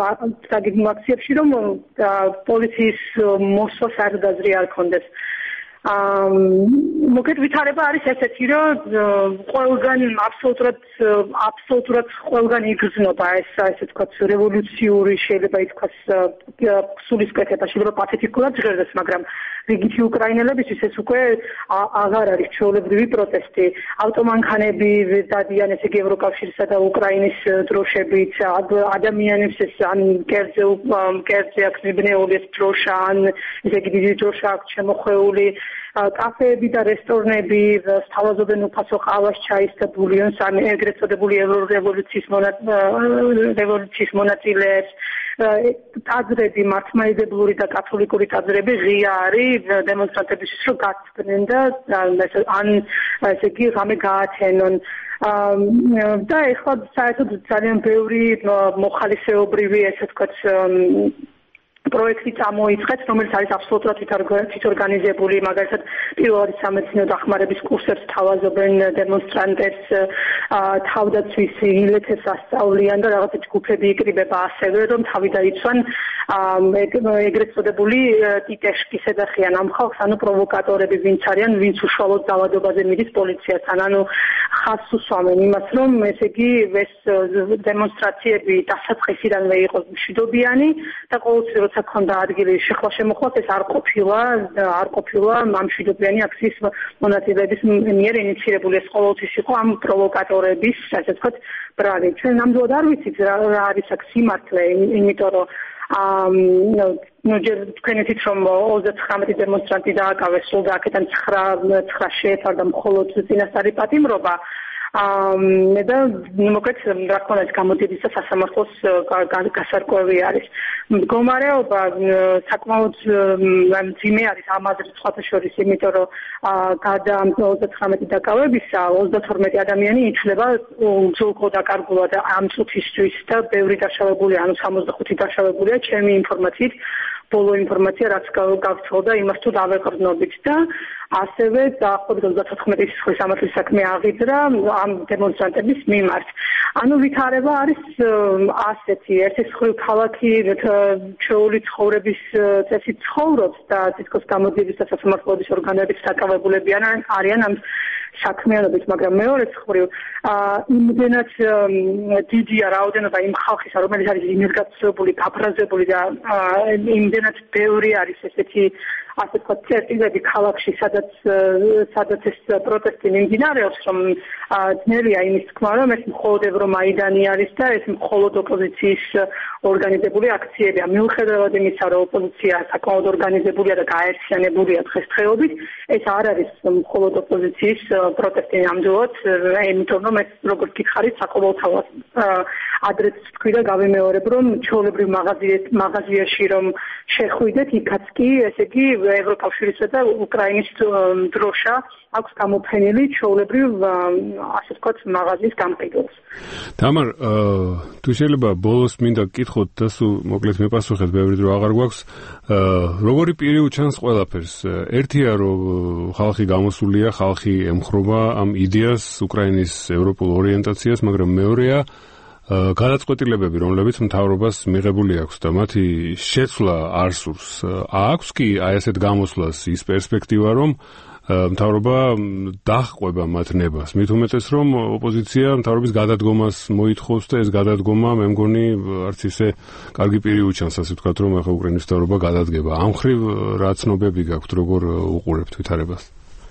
აქციებში, რომ პოლიციის მოსვლა საერთოდ აზრი არ ქონდეს. მოკეთ ვითარება არის ესეთი, რომ ყველგან აბსოლუტურად აბსოლუტურად ყველგან იგრძნობა ეს ესე ვთქვათ რევოლუციური შეიძლება ითქვას სულისკვეთება, შეიძლება პათეტიკულად ჟღერდეს, მაგრამ რიგითი უკრაინელებისთვის ეს უკვე აღარ არის ჩვეულებრივი პროტესტი. ავტომანქანები დადიან ესე იგი ევროკავშირსა და უკრაინის დროშებით, ადამიანებს ეს ან კერძზე კერძზე აქვს მიბნეული ეს დროშა, ან ესე იგი დიდი დროშა აქვს შემოხვეული. კაფეები და რესტორნები სთავაზობენ უფასო ყავას, ჩაის და ბულიონს, ან ეგრეთ წოდებული ევრორევოლუციის რევოლუციის მონაწილეებს. ტაძრები, მართლმადიდებლური და კათოლიკური ტაძრები ღია არის დემონსტრანტებისთვის, რომ გაწვდნენ და ან ესე იგი რამე გაათენონ. და ეხლა საერთოდ ძალიან ბევრი მოხალისეობრივი ესე ვთქვათ პროექტი წამოიწყეთ, რომელიც არის აბსოლუტურად თვითორგანიზებული, მაგალითად პირველადი სამეცნიერო დახმარების კურსებს თავაზობენ დემონსტრანტებს, თავდაცვის ილეთებს ასწავლიან და რაღაცა ჯგუფები იკრიბება ასევე, რომ თავი დაიცვან ეგრეთ წოდებული ტიტეშკის ეძახიან ამ ხალხს, ანუ პროვოკატორები ვინც არიან, ვინც უშუალოდ დაავადებაზე მიდის პოლიციასთან, ანუ ხაზს უსვამენ იმას, რომ ესე იგი ეს დემონსტრაციები დასაწყისიდანვე იყო მშვიდობიანი და ყოველთვის როცა ქონდა ადგილი შეხლა შემოხლას, ეს არ ყოფილა არ ყოფილა ამ მშვიდობიანი აქციის მონაწილეების მიერ ინიციირებული, ეს ყოველთვის იყო ამ პროვოკატორების, ასე ვთქვათ, ბრალი. ჩვენ ნამდვილად არ ვიცით რა არის აქ სიმართლე, იმიტომ რომ ну ჯერ თქვენით რომ ოცდათხრამეტი დემონსტრანტი დააკავეს, სულ და აქედან ცხრა შეეფარდა მხოლოდ წინასწარი პატიმრობა. და მოკეთ რა თქმა უნდა გამოდიდის და სასამართლოს გასარკვევი არის. მდგომარეობა საკმაოდ მძიმე არის ამ აზრით სხვათა შორის, იმიტომ რომ გარდა ოცდათხრამეტი დაკავებისა, ოცდათორმეტი ადამიანი ითვლება უძულკო დაკარგულად ამ წუთისთვის და ბევრი დაშავებული, ანუ სამოცდახუთი დაშავებულია ჩემი ინფორმაციით. ბოლო ინფორმაცია რაც გავცხოვდა იმას თუ დავეყრდნობით და ასევე დაახლოებით ოცდათოთხმეტი სისხლის სამართლის საქმე აღიძრა ამ დემონსტრანტების მიმართ. ანუ ვითარება არის ასეთი, ერთი მხრივ ქალაქი ჩვეული ცხოვრების წესით ცხოვრობს და თითქოს გამოდიების და სასამართლოების ორგანოების დაკავებულები არიან ამ საქმიანობით, მაგრამ მეორე მხრივ იმდენად დიდია რაოდენობა იმ ხალხისა, რომელიც არის იმერგაცრუებული, გაბრაზებული და იმდენად ბევრი არის ესეთი ასე ვთქვათ წერტილები ქალაქში, სადაც სადაც ეს პროტესტი მიმდინარეობს, რომ ძნელია იმის თქმა, რომ ეს მხოლოდ ევრომაიდანი არის და ეს მხოლოდ ოპოზიციის ორგანიზებული აქციებია. მიუხედავად იმისა, რომ ოპოზიცია საკმაოდ ორგანიზებულია და გაერთიანებულია დღესდღეობით, ეს არ არის მხოლოდ ოპოზიციის პროტესტი ნამდვილად, იმიტომ რომ ეს როგორც გითხარით, საყოველთაოდ ადრეც თქვი და გავიმეორებ, რომ ჩვეულებრივ მაღაზიაში რომ შეხვიდეთ, იქაც კი ესე იგი ევროკავშირისა და უკრაინის დროშა აქვს გამოფენილი ჩვეულებრივ ასე ვთქვათ მაღაზიის გამყიდველს. თამარ, თუ შეიძლება ბოლოს მინდა გკითხოთ და სულ მოკლედ მიპასუხეთ, ბევრი დრო აღარ გვაქვს. როგორი პირი უჩანს ყველაფერს? ერთია რომ ხალხი გამოსულია, ხალხი ემხრობა ამ იდეას, უკრაინის ევროპულ ორიენტაციას, მაგრამ მეორეა გადაწყვეტილებები, რომლებიც მთავრობას მიღებული აქვს და მათი შეცვლა არ სურს. აქვს კი აი ესეთ გამოსვლას ის პერსპექტივა, რომ მთავრობა დაჰყვება მათ ნებას. მით უმეტეს, რომ ოპოზიცია მთავრობის გადადგომას მოითხოვს და ეს გადადგომა მე მგონი არც ისე კარგი პირი უჩანს, ასე ვთქვათ, რომ ახლა უკრაინის მთავრობა გადადგება. ამ ხრივ რა ცნობები გაქვთ, როგორ უყურებთ ვითარებას?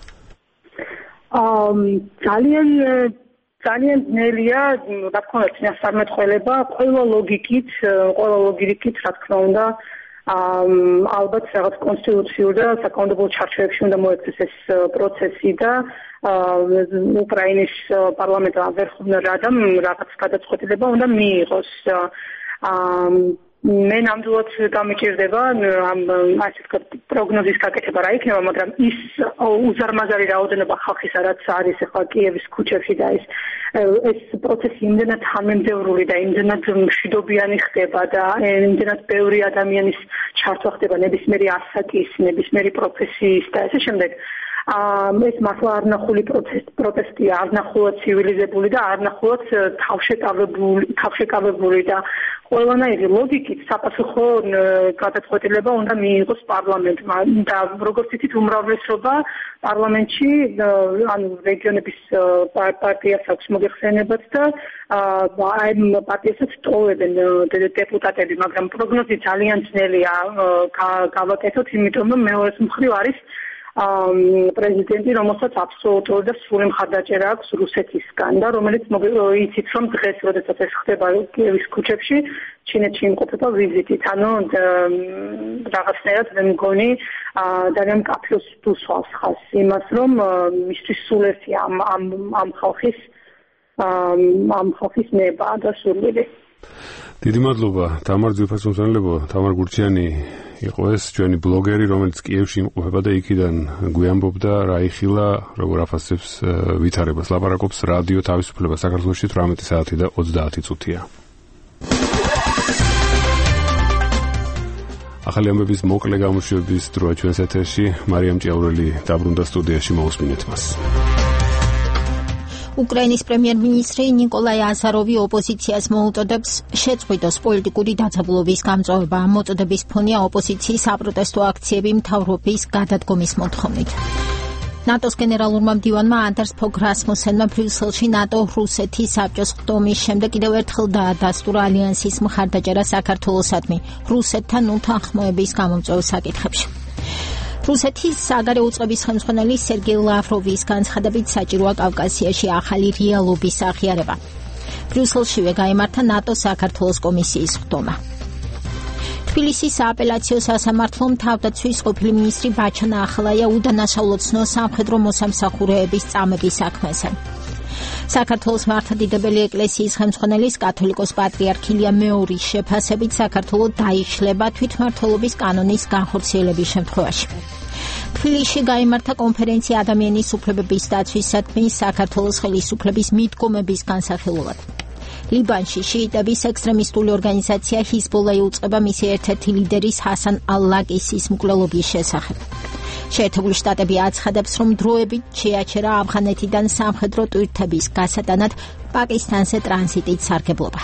ძალიან ძალიან ძნელია, რა თქმა უნდა, წინასწარმეტყველება, ყველა ლოგიკით, ყველა ლოგიკით, რა თქმა უნდა, ალბათ რაღაც კონსტიტუციურ და საკანონმდებლო ჩარჩოებში უნდა მოექცეს ეს პროცესი და უკრაინის პარლამენტმა ვერხოვნერ რადამ რაღაც გადაწყვეტილება უნდა მიიღოს. მე ნამდვილად გამიჭირდება ამ ასე ვთქვათ პროგნოზის გაკეთება რა იქნება, მაგრამ ის უზარმაზარი რაოდენობა ხალხისა, რაც არის ახლა კიევის ქუჩებში და ეს ეს პროცესი იმდენად თანმიმდევრული და იმდენად მშვიდობიანი ხდება და იმდენად ბევრი ადამიანის ჩართვა ხდება ნებისმიერი ასაკის, ნებისმიერი პროფესიის და ასე შემდეგ. ეს მართლა არნახული პროტესტია, არნახულად ცივილიზებული და არნახულად თავშეკავებული, თავშეკავებული და ყველანაირი ლოგიკით საპასუხო გადაწყვეტილება უნდა მიიღოს პარლამენტმა და როგორც იცით უმრავლესობა პარლამენტში ანუ რეგიონების პარტიას აქვს მოიხსენებათ და აი პარტიასაც ტოვებენ დეპუტატები, მაგრამ პროგნოზი ძალიან ძნელია გავაკეთოთ, იმიტომ რომ მეორე მხრივ არის პრეზიდენტი, რომელსაც აბსოლუტური და სრული მხარდაჭერა აქვს რუსეთისგან და რომელიც იცით რომ დღეს, როდესაც ეს ხდება კიევის ქუჩებში, ჩინეთში იმყოფება ვიზიტით. ანუ რაღაცნაირად მე მგონი ძალიან მკაფიოს უსვავს ხას იმას, რომ მისთვის სულეთი ამ ამ ამ ხალხის ამ ხალხის ნება და სურვილი. დიდი მადლობა თამარ ძვირფასმომსახურებო, თამარ გურჩიანი იყო ეს ჩვენი ბლოგერი, რომელიც კიევში იმყოფება და იქიდან გვიამბობდა რა იხილა, როგორ აფასებს ვითარებას. ლაპარაკობს რადიო თავისუფლება საქართველოში თვრამეტი საათი და ოცდაათი წუთია. ახალი ამბების მოკლე გამოშვების დროა ჩვენს ეთერში. მარიამ ჭიაურელი დაბრუნდა სტუდიაში, მოусმინეთ მას. უკრაინის პრემიერ-მინისტრი ნიკოლაი აზაროვი ოპოზიციას მოუწოდებს შეწყვიტოს პოლიტიკური დაძაბულობის გამწვავება. ამ მოწოდების ფონია ოპოზიციის საპროტესტო აქციები მთავრობის გადადგომის მოთხოვნით. ნატოს გენერალურმა მდივანმა ანდერს ფოგ რასმუსენმა ბრიუსელში ნატო-რუსეთის საბჭოს ხდომის შემდეგ კიდევ ერთხელ დაადასტურა ალიანსის მხარდაჭერა საქართველოსადმი რუსეთთან უთანხმოების გამომწვევ საკითხებში. რუსეთის საგარეო უწყების ხელმძღვანელი სერგეი ლავროვის განცხადებით საჭიროა კავკასიაში ახალი რეალობის აღიარება. ბრიუსელშივე გაიმართა ნატო-საქართველოს კომისიის ხდომა. თბილისის სააპელაციო სასამართლომ თავდაცვის ყოფილი მინისტრი ბაჩანა ახალაია უდანაშაულოცნო სამხედრო მოსამსახურეების წამების საქმეზე. საქართველოს მართლმადიდებელი ეკლესიის ხელმძღვანელის კათოლიკოს პატრიარქ ილია მეორის შეფასებით საქართველოს დაიშლება თვითმმართველობის კანონის განხორციელების შემთხვევაში. თბილისში გაიმართა კონფერენცია ადამიანის უფლებების დაცვისადმი საქართველოს ხელისუფლების მიდგომების განსახილველად. ლიბანში შიიტების ექსტრემისტული ორგანიზაცია ჰიზბოლა იუწყება მისი ერთ-ერთი ლიდერის ჰასან ალ-ლაკისის მკვლელობის შესახებ. შეერთებული შტატები აცხადებს, რომ დროებით შეაჩერა ავღანეთიდან სამხედრო ტვირთების გასატანად პაკისტანზე ტრანზიტით სარგებლობა.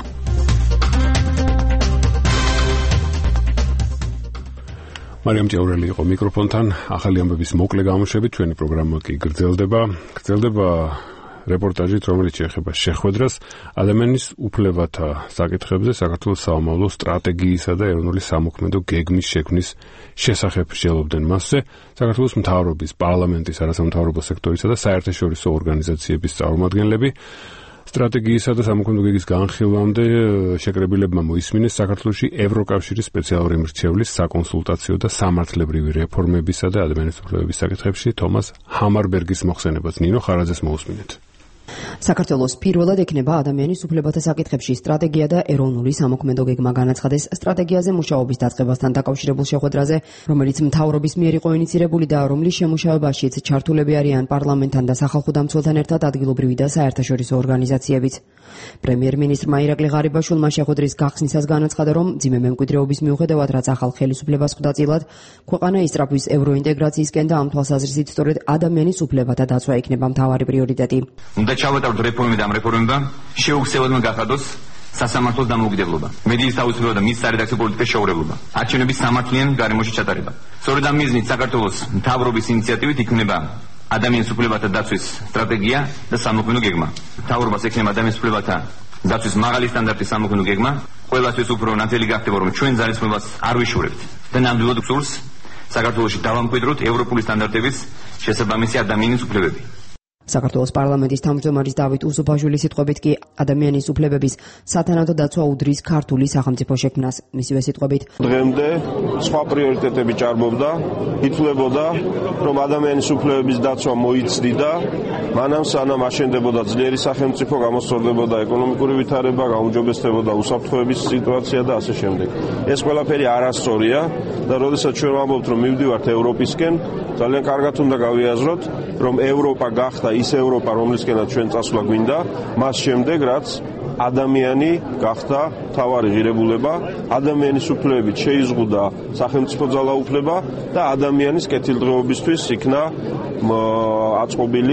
მარიამ ჭიაურელი იყო მიკროფონთან. ახალი ამბების მოკლე გამოშვებით ჩვენი პროგრამა კი გრძელდება. გრძელდება რეპორტაჟით, რომელიც შეეხება შეხვედრას ადამიანის უფლებათა საკითხებზე საქართველოს საომავლო სტრატეგიისა და ეროვნული სამოქმედო გეგმის შექმნის შესახებ შევლობდნენ მასზე. საქართველოს მთავრობის, პარლამენტის, არასამთავრობო სექტორისა და საერთაშორისო ორგანიზაციების წარმომადგენლები სტრატეგიისა და სამოქმედო გეგმის განხილვამდე შეკრებილებმა მოისმინეს საქართველოში ევროკავშირის სპეციალური მრჩევლის საკონსულტაციო და სამართლებრივი რეფორმებისა და ადამიანის უფლებების საკითხებში თომას ჰამარბერგის მოხსენებას. ნინო ხარაძეს მოусმინეთ. საქართველოს პირველად ექნება ადამიანის უფლებათა საკითხებში სტრატეგია და ეროვნული სამოქმედო გეგმა განაცხადეს სტრატეგიაზე მუშაობის დაწყებასთან დაკავშირებულ შეხვედრაზე, რომელიც მთავრობის მიერ იყო ინიცირებული და რომლის შემუშავებაშიც ჩართულები არიან პარლამენტთან და სახალხო დამცველთან ერთად ადგილობრივი და საერთაშორისო ორგანიზაციებიც. პრემიერ-მინისტრმა ირაკლი ღარიბაშვილმა შეხვედრის გახსნისას განაცხადა, რომ მძიმე მემკვიდრეობის მიუხედავად, რაც ახალ ხელისუფლებას ხვდა წილად, ქვეყანა ისწრაფვის ევროინტეგრაციისკენ და ამ თვალსაზრისით სწორედ ადამიანის უფლებათა დაცვა იქნება მთავარი პრიორიტეტი. უნდა ჩავატაროთ რეფორმები და ამ რეფორმებმა შეუხსევადმა გახადოს სასამართლოს დამოუკიდებლობა, მედიის თავისუფლება და მის სარედაქციო პოლიტიკის შეუერთება, არჩევნების სამართლიან გარემოში ჩატარება. სწორედ ამ მიზნით საქართველოს მთავრობის ინიციატივით იქმნება ადამიანის უფლებათა დაცვის სტრატეგია და სამოქმედო გეგმა. მთავრობას ექნება ადამიანის უფლებათა დაცვის მაღალი სტანდარტის სამოქმედო გეგმა, ყველასთვის უფრო ნათელი გახდება, რომ ჩვენ ძალისხმევას არ ვიშურებთ და ნამდვილად გსურს საქართველოში დავამკვიდროთ ევროპული სტანდარტების შესაბამისი ადამიანის უფლებები. საქართველოს პარლამენტის თავმჯდომარის დავით უსუფაშვილის სიტყვებით კი ადამიანის უფლებების სათანადო დაცვა უდრის ქართული სახელმწიფო შექმნას. მისივე სიტყვებით, დღემდე სხვა პრიორიტეტები ჭარბობდა, ითვლებოდა, რომ ადამიანის უფლებების დაცვა მოიცდიდა, მანამ სანამ აშენდებოდა ძლიერი სახელმწიფო, გამოსწორდებოდა ეკონომიკური ვითარება, გაუმჯობესდებოდა უსაფრთხოების სიტუაცია და ასე შემდეგ. ეს ყველაფერი არასწორია და როდესაც ჩვენ ვამბობთ, რომ მივდივართ ევროპისკენ, ძალიან კარგად უნდა გავიაზროთ, რომ ევროპა გახდა ის ევროპა, რომლისკენაც ჩვენ წასვლა გვინდა, მას შემდეგ, რაც ადამიანი გახდა მთავარი ღირებულება, ადამიანის უფლებებით შეიზღუდა სახელმწიფო ძალაუფლება და ადამიანის კეთილდღეობისთვის იქნა აწყობილი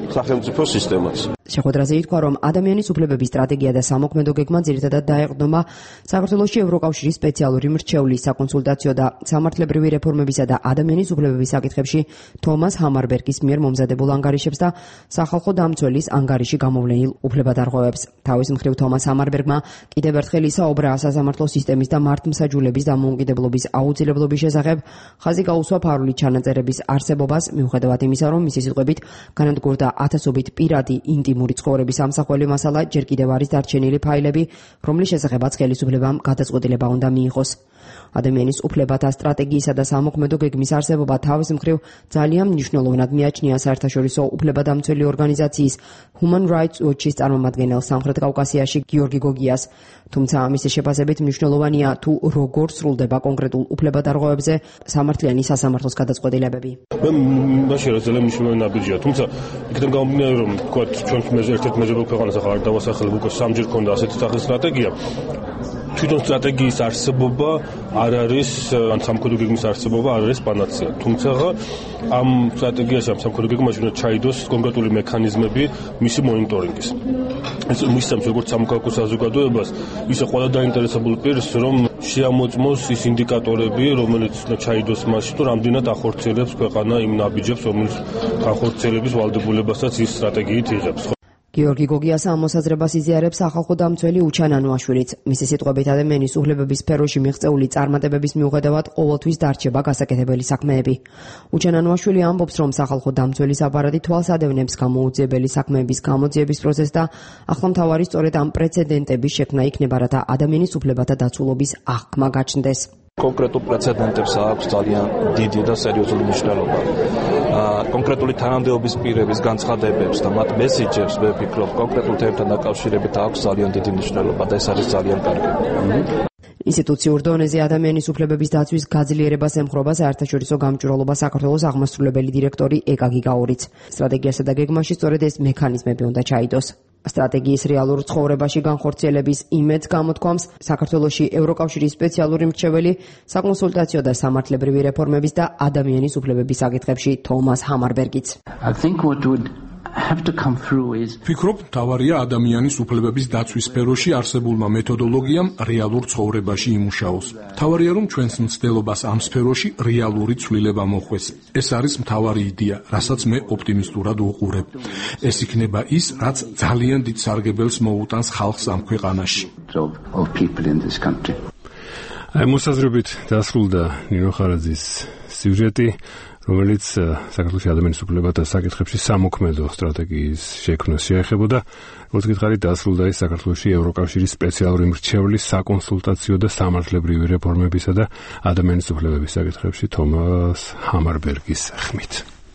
სახელმწიფო სისტემაც. შეხვედრაზე ითქვა, რომ ადამიანის უფლებების სტრატეგია და სამოქმედო გეგმა ძირითადად დაეყრდნობა საქართველოში ევროკავშირის სპეციალური მრჩევლის საკონსულტაციო და სამართლებრივი რეფორმებისა და ადამიანის უფლებების საკითხებში თომას ჰამარბერგის მიერ მომზადებულ ანგარიშებს და სახალხო დამცველის ანგარიში გამოვლენილ უფლებადარღვევებს. თავის მხრივ თომას ჰამარბერგმა კიდევ ერთხელ ისაუბრა სასამართლო სისტემის და მართლმსაჯულების დამოუკიდებლობის აუცილებლობის შესახებ, ხაზი გაუსვა ფარული ჩანაწერების არსებობას, მიუხედავად იმისა, რომ მისი სიტყვებით განადგურდა ათასობით პირადი ინტიმური ცხოვრების ამსახველი მასალა, ჯერ კიდევ არის დარჩენილი ფაილები, რომლის შესახებაც ხელისუფლებამ გადაწყვეტილება უნდა მიიღოს. ადამიანის უფლებათა სტრატეგიისა და სამოქმედო გეგმის არსებობა თავის მხრივ ძალიან მნიშვნელოვნად მიაჩნია საერთაშორისო უფლებადამცველი ორგანიზაციის Human Rights Watch-ის წარმომადგენელ სამხრეთ კავკასიაში გიორგი გოგიას. თუმცა მისი შეფასებით მნიშვნელოვანია თუ როგორ სრულდება კონკრეტულ უფლებადარღვევებზე სამართლიანი სასამართლოს გადაწყვეტილებები. მე მაშინ რა ძალიან მნიშვნელოვანი ნაბიჯია, თუმცა იქიდან გამომდინარე რომ თქვათ ჩვენს ერთ-ერთ მეძებელ ქვეყანას ახლა არ დავასახელებ, უკვე სამჯერ ქონდა ასეთი სახის სტრატეგია. თვითონ სტრატეგიის არსებობა არ არის, ან სამოქმედო გეგმის არსებობა არ არის პანაცეა. თუმცა ამ სტრატეგიაში, ამ სამოქმედო გეგმაში უნდა ჩაიდოს კონკრეტული მექანიზმები მისი მონიტორინგის. ეს მისცემს როგორც სამოქალაქო საზოგადოებას, ისე ყველა დაინტერესებულ პირს, რომ შეამოწმოს ის ინდიკატორები, რომელიც უნდა ჩაიდოს მასში, თუ რამდენად ახორციელებს ქვეყანა იმ ნაბიჯებს, რომელიც ახორციელების ვალდებულებასაც ის სტრატეგიით იღებს. გიორგი გოგიას ამ მოსაზრებას იზიარებს სახალხო დამცველი უჩან ანუაშვილიც. მისი სიტყვებით ადამიანის უფლებების სფეროში მიღწეული წარმატებების მიუხედავად ყოველთვის დარჩება გასაკეთებელი საქმეები. უჩან ანუაშვილი ამბობს, რომ სახალხო დამცველის აპარატი თვალს ადევნებს გამოუძიებელი საქმეების გამოძიების პროცესს და ახლა მთავარი სწორედ ამ პრეცედენტების შექმნა იქნება, რათა ადამიანის უფლებათა დაცულობის აღქმა გაჩნდეს. კონკრეტულ პრეცედენტებს აქვს ძალიან დიდი და სერიოზული მნიშვნელობა. კონკრეტული თანამდებობის პირების განცხადებებს და მათ მესიჯებს მე ვფიქრობ კონკრეტულ თემებთან დაკავშირებით აქვს ძალიან დიდი მნიშვნელობა და ეს არის ძალიან კარგი. ინსტიტუციურ დონეზე ადამიანის უფლებების დაცვის გაძლიერებას ემხრობა საერთაშორისო გამჭვირვალობა საქართველოს აღმასრულებელი დირექტორი ეკა გიგაურიც. სტრატეგიასა და გეგმაში სწორედ ეს მექანიზმები უნდა ჩაიდოს. სტრატეგიის რეალურ ცხოვრებაში განხორციელების იმედს გამოთქვამს საქართველოში ევროკავშირის სპეციალური მრჩეველი საკონსულტაციო და სამართლებრივი რეფორმების და ადამიანის უფლებების საკითხებში თომას ჰამარბერგიც. ვფიქრობ, მთავარია ადამიანის უფლებების დაცვის სფეროში არსებულმა მეთოდოლოგიამ რეალურ ცხოვრებაში იმუშაოს. მთავარია, რომ ჩვენს მცდელობას ამ სფეროში რეალური ცვლილება მოხვდეს. ეს არის მთავარი იდეა, რასაც მე ოპტიმისტურად ვუყურებ. ეს იქნება ის, რაც ძალიან დიდ სარგებელს მოუტანს ხალხს ამ ქვეყანაში. აი მოსაზრებით დასრულდა ნინო ხარაძის სიუჟეტი, რომელიც საქართველოს ადამიანის უფლებათა საკითხებში სამოქმედო სტრატეგიის შექმნას შეეხებოდა. როგორც გითხარით, დასრულდა ის საქართველოში ევროკავშირის სპეციალური მრჩევლის საკონსულტაციო და სამართლებრივი რეფორმებისა და ადამიანის უფლებების საკითხებში თომას ჰამარბერგის ხმით.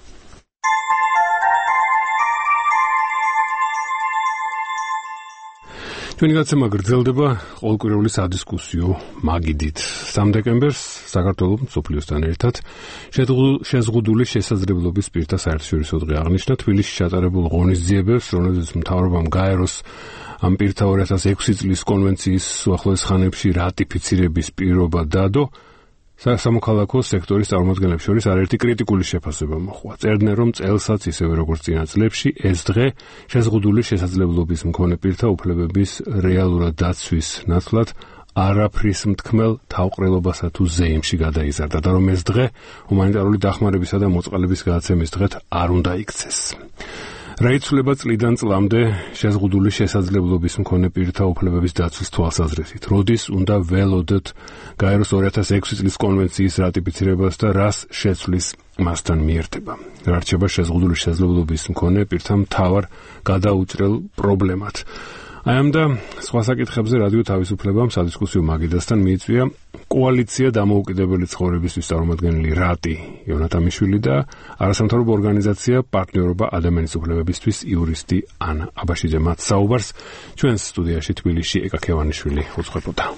ჩვენი გაცემა გრძელდება ყოველკვირეული სადისკუსიო მაგიდით. სამი დეკემბერს საქართველოს მსოფლიოსთან ერთად შეზღუდული შესაძლებლობის პირთა საერთაშორისო დღე აღნიშნა. თბილისში ჩატარებულ ღონისძიებებს, რომელზეც მთავრობამ გაეროს ამ პირთა ორი ათას ექვსი წლის კონვენციის უახლოეს ხანებში რატიფიცირების პირობა დადო, სამოქალაქო სექტორის წარმომადგენლებს შორის არაერთი კრიტიკული შეფასება მოხდა. წერდნენ, რომ წელსაც ისევე როგორც წინა წლებში ეს დღე შეზღუდული შესაძლებლობის მქონე პირთა უფლებების რეალურად დაცვის ნაცვლად არაფრის მთქმელ თავყრელობასა თუ ზეიმში გადაიზარდა და რომ ეს დღე ჰუმანიტარული დახმარებისა და მოწყალების გადაცემის დღედ არ უნდა იქცეს. რა იცვლება წლიდან წლამდე შეზღუდული შესაძლებლობის მქონე პირთა უფლებების დაცვის თვალსაზრისით? როდის უნდა ველოდოთ გაეროს ორი ათას ექვსი წლის კონვენციის რატიფიცირებას და რას შეცვლის მასთან მიერთება? რა რჩება შეზღუდული შესაძლებლობის მქონე პირთა მთავარ გადაუჭრელ პრობლემად? აი ამ და სხვა საკითხებზე რადიო თავისუფლებამ სადისკუსიო მაგიდასთან მიიწვია კოალიცია დამოუკიდებელი ცხოვრებისთვის წარმომადგენელი რატი იონათამიშვილი და არასამთავრობო ორგანიზაცია პარტნიორობა ადამიანის უფლებებისთვის იურისტი ანა აბაშიძე. მათ საუბარს ჩვენს სტუდიაში თბილისში ეკა ქევანიშვილი უძღვებოდა.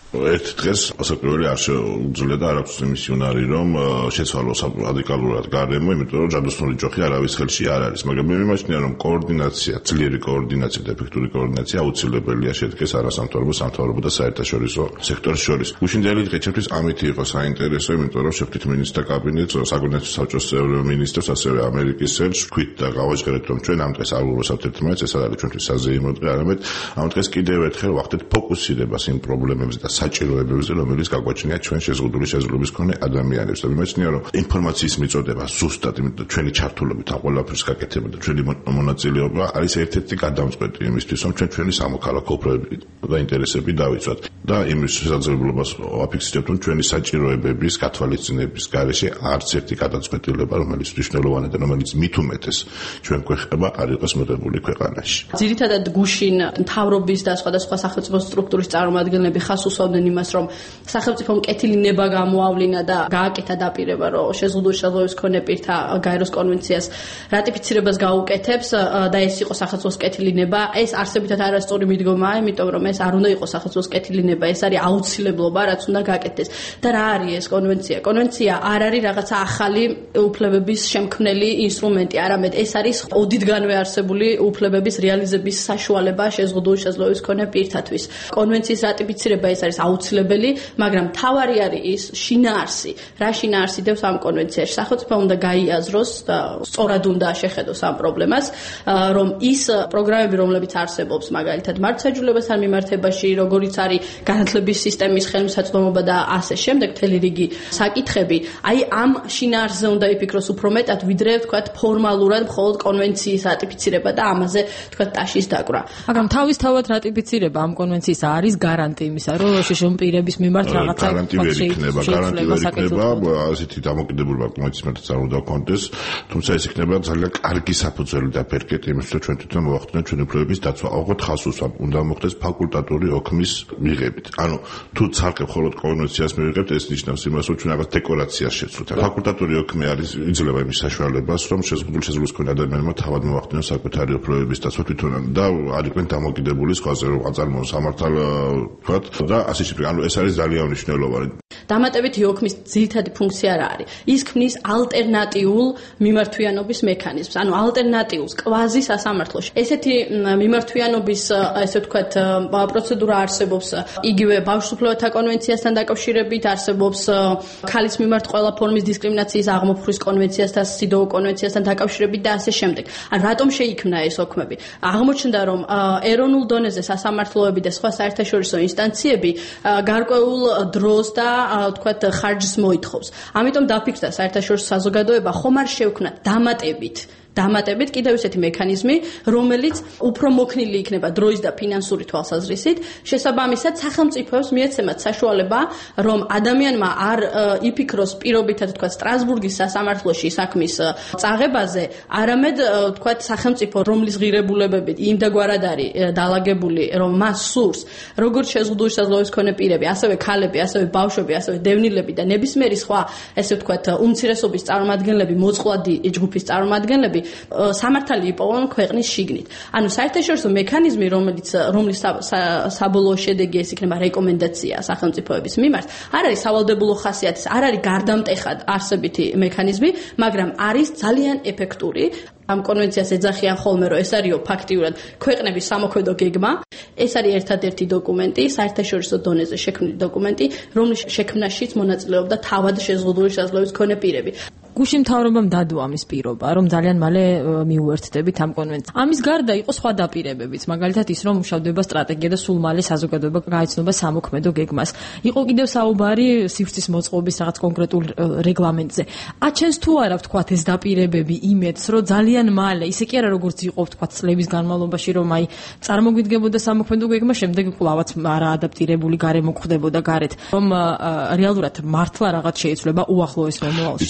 ერთ დღეს ასაკრებელი არ შეუძლია და არ აქვს იმის უნარი, რომ შეცვალოს რადიკალურად გარემო, იმიტომ რომ ჯადოსნური ჯოხი არავის ხელში არ არის. მაგრამ მე მიმაჩნია, რომ კოორდინაცია, ძლიერი კოორდინაცია და ეფექტური კოორდინაცია აუცილებელია შედგეს არასამთავრობო, სამთავრობო და საერთაშორისო სექტორის შორის. გუშინდელი დღე ჩემთვის ამით იყო საინტერესო, იმიტომ რომ შევხვდით მინისტრთა კაბინეტს, საკონდენსაციის საბჭოს წევრ მინისტრს, ასევე ამერიკის ელჩს, ვთქვით და გავაჟღერეთ, რომ ჩვენ ამ დღეს არ ვუბრალავთ ერთმანეთს, ეს არ არის ჩვენთვის საზეიმო დღე, არამედ ამ დღეს კიდევ ერთხელ ვახდეთ ფოკუსირებას იმ პრობლემებზე და საჭიროებებზე, რომელიც გაგვაჩნია ჩვენ შეზღუდული შესაძლებლობის მქონე ადამიანებს. და მიმაჩნია, რომ ინფორმაციის მიწოდება ზუსტად, იმიტომ ჩვენი ჩართულობით ამ ყველაფერს გაკეთება და ჩვენი მონაწილეობა არის ერთ-ერთი გადამწყვეტი იმისთვის, რომ ჩვენ ჩვენი სამოქალაქო უფლებები და ინტერესები დავიცვათ და იმის შესაძლებლობას ვაფიქსირებთ, რომ ჩვენი საჭიროებების გათვალისწინების გარეშე არც ერთი გადაწყვეტილება, რომელიც მნიშვნელოვანი და რომელიც მით უმეტეს ჩვენ გვეხება, არ იყოს მიღებული ქვეყანაში. ძირითადად გუშინ მთავრობის და სხვადასხვა სახელმწიფო სტრუქტურის წარმომადგენლები ხას უსვამდნენ იმას, რომ სახელმწიფომ კეთილი ნება გამოავლინა და გააკეთა დაპირება, რომ შეზღუდული შესაძლებლობის მქონე პირთა გაეროს კონვენციას რატიფიცირებას გაუკეთებს და ეს იყო სახელმწიფოს კეთილი ნება. ეს არსებითად არასწორი მიდგომაა, იმიტომ რომ ეს არ უნდა იყოს სახელმწიფოს კეთილი ნება, ეს არის აუცილებლობა, რაც უნდა გააკეთდეს. და რა არის ეს კონვენცია? კონვენცია არ არის რაღაცა ახალი უფლებების შემქმნელი ინსტრუმენტი, არამედ ეს არის ოდითგანვე არსებული უფლებების რეალიზების საშუალება შეზღუდული შესაძლებლობის მქონე პირთათვის. კონვენციის რატიფიცირება ეს არის აუცილებელი, მაგრამ თავარი არის ის შინაარსი. რა შინაარსი დევს ამ კონვენციაში? სახელმწიფო უნდა გაიაზროს და სწორად უნდა შეხედოს ამ პრობლემას, რომ ის პროგრამები, რომლებიც არსებობს, მაგალითად მართლმსაჯულებასთან მიმართებაში, როგორიც არის განათლების სისტემის ხელმისაწვდომობა და ასე შემდეგ, მთელი რიგი საკითხები, აი ამ შინაარსზე უნდა იფიქროს უფრო მეტად, ვიდრე ვთქვათ ფორმალურად მხოლოდ კონვენციის რატიფიცირება და ამაზე ვთქვათ ტაშის დაკვრა. მაგრამ თავისთავად რატიფიცირება ამ კონვენციის არის გარანტი იმისა, რომ შშმ პირების მიმართ რაღაცა გარანტი ვერ იქნება, გარანტი ვერ იქნება, ასეთი დამოკიდებულება კონვენციის მიმართ არ უნდა კონდეს, თუმცა ეს იქნება ძალიან კარგი საფუძველი და პერკეტი იმისთვის, რომ ჩვენ თვითონ მოვახდინოთ ჩვენი უფლებების დაცვა. აღარ ხას უსვამ, უნდა მოხდეს ფაკულტატური ოქმის მიღებით. ანუ თუ ცალკე მხოლოდ კონვენციას მივიღებთ, ეს ნიშნავს იმას, რომ ჩვენ რაღაც დეკორაციას შეცვლით. ფაკულტატური ოქმი არის იძლევა იმის საშუალებას, რომ შეზღუდული შესაძლებლობის მქონე ადამიანმა თავად მოვახდინოს საკუთარი უფლებების დაცვა თვითონ და არ იყვნენ დამოკიდებული სხვაზე, რომ აწარმოონ სამართალ ვთქვათ და ასე შემდეგ. ანუ ეს არის ძალიან მნიშვნელოვანი. დამატებითი ოქმის ძირითადი ფუნქცია რა არის? ის ქმნის ალტერნატიულ მიმართვიანობის მექანიზმს, ანუ ალტერნატიულს კვაზი სასამართლოში. ესეთი მიმართვიანობის, ესე ვთქვათ, პროცედურა არსებობს იგივე ბავშვთა უფლებათა კონვენციასთან დაკავშირებით, არსებობს ქალის მიმართ ყველა ფორმის დისკრიმინაციის აღმოფხვის კონვენციასთან, სიდოუ კონვენციასთან დაკავშირებით და ასე შემდეგ. ან რატომ შეიქმნა ეს ოქმები? აღმოჩნდა, რომ ეროვნულ დონეზე სასამართლოები და სხვა საერთაშორისო ინსტანციები გარკვეულ დროს და ვთქვათ ხარჯს მოითხოვს. ამიტომ დაფიქრდა საერთაშორისო საზოგადოება ხომ არ შევქმნათ დამატებით დამატებით კიდევ ესეთი მექანიზმი, რომელიც უფრო მოქნილი იქნება დროის და ფინანსური თვალსაზრისით, შესაბამისად სახელმწიფოებს მიეცემათ საშუალება, რომ ადამიანმა არ იფიქროს პირობითად თქვა სტრასბურგის სასამართლოში საქმის წაღებაზე, არამედ თქვა სახელმწიფო, რომლის ღირებულებებით იმდაგვარად არის დალაგებული, რომ მას სურს, როგორც შეზღუდული შესაძლებლობის მქონე პირები, ასევე ქალები, ასევე ბავშვები, ასევე დევნილები და ნებისმიერი სხვა, ესე ვთქვა, უმცირესობის წარმომადგენლები, მოწყვლადი ჯგუფის წარმომადგენლები სამართალი იპოვონ ქვეყნის შიგნით. ანუ საერთაშორისო მექანიზმი, რომელიც რომლის საბოლოო შედეგი ეს იქნება რეკომენდაცია სახელმწიფოების მიმართ, არ არის სავალდებულო ხასიათის, არ არის გარდამტეხად არსებითი მექანიზმი, მაგრამ არის ძალიან ეფექტური. ამ კონვენციას ეძახიან ხოლმე, რომ ეს არისო ფაქტიურად ქვეყნების სამოქმედო გეგმა. ეს არის ერთადერთი დოკუმენტი, საერთაშორისო დონეზე შექმნილი დოკუმენტი, რომლის შექმნაშიც მონაწილეობდა თავად შეზღუდული შესაძლებლობის მქონე პირები. გუშინ მთავრობამ დადო ამის პირობა, რომ ძალიან მალე მიუერთდებით ამ კონვენციას. ამის გარდა იყო სხვა დაპირებებიც, მაგალითად ის, რომ მუშავდება სტრატეგია და სულ მალე საზოგადოება გაეცნობა სამოქმედო გეგმას. იყო კიდევ საუბარი სივრცის მოწყობის რაღაც კონკრეტულ რეგლამენტზე. აჩენს თუ არა ვთქვათ ეს დაპირებები იმედს, რომ ძალიან მალე, ისე კი არა როგორც იყო ვთქვათ წლების განმავლობაში, რომ აი წარმოგვიდგებოდა სამოქმედო გეგმა, შემდეგ კვლავაც არა ადაპტირებული გარემო გვხდებოდა გარეთ, რომ რეალურად მართლა რაღაც შეიცვლება უახლოეს მომავალში. ის რა არის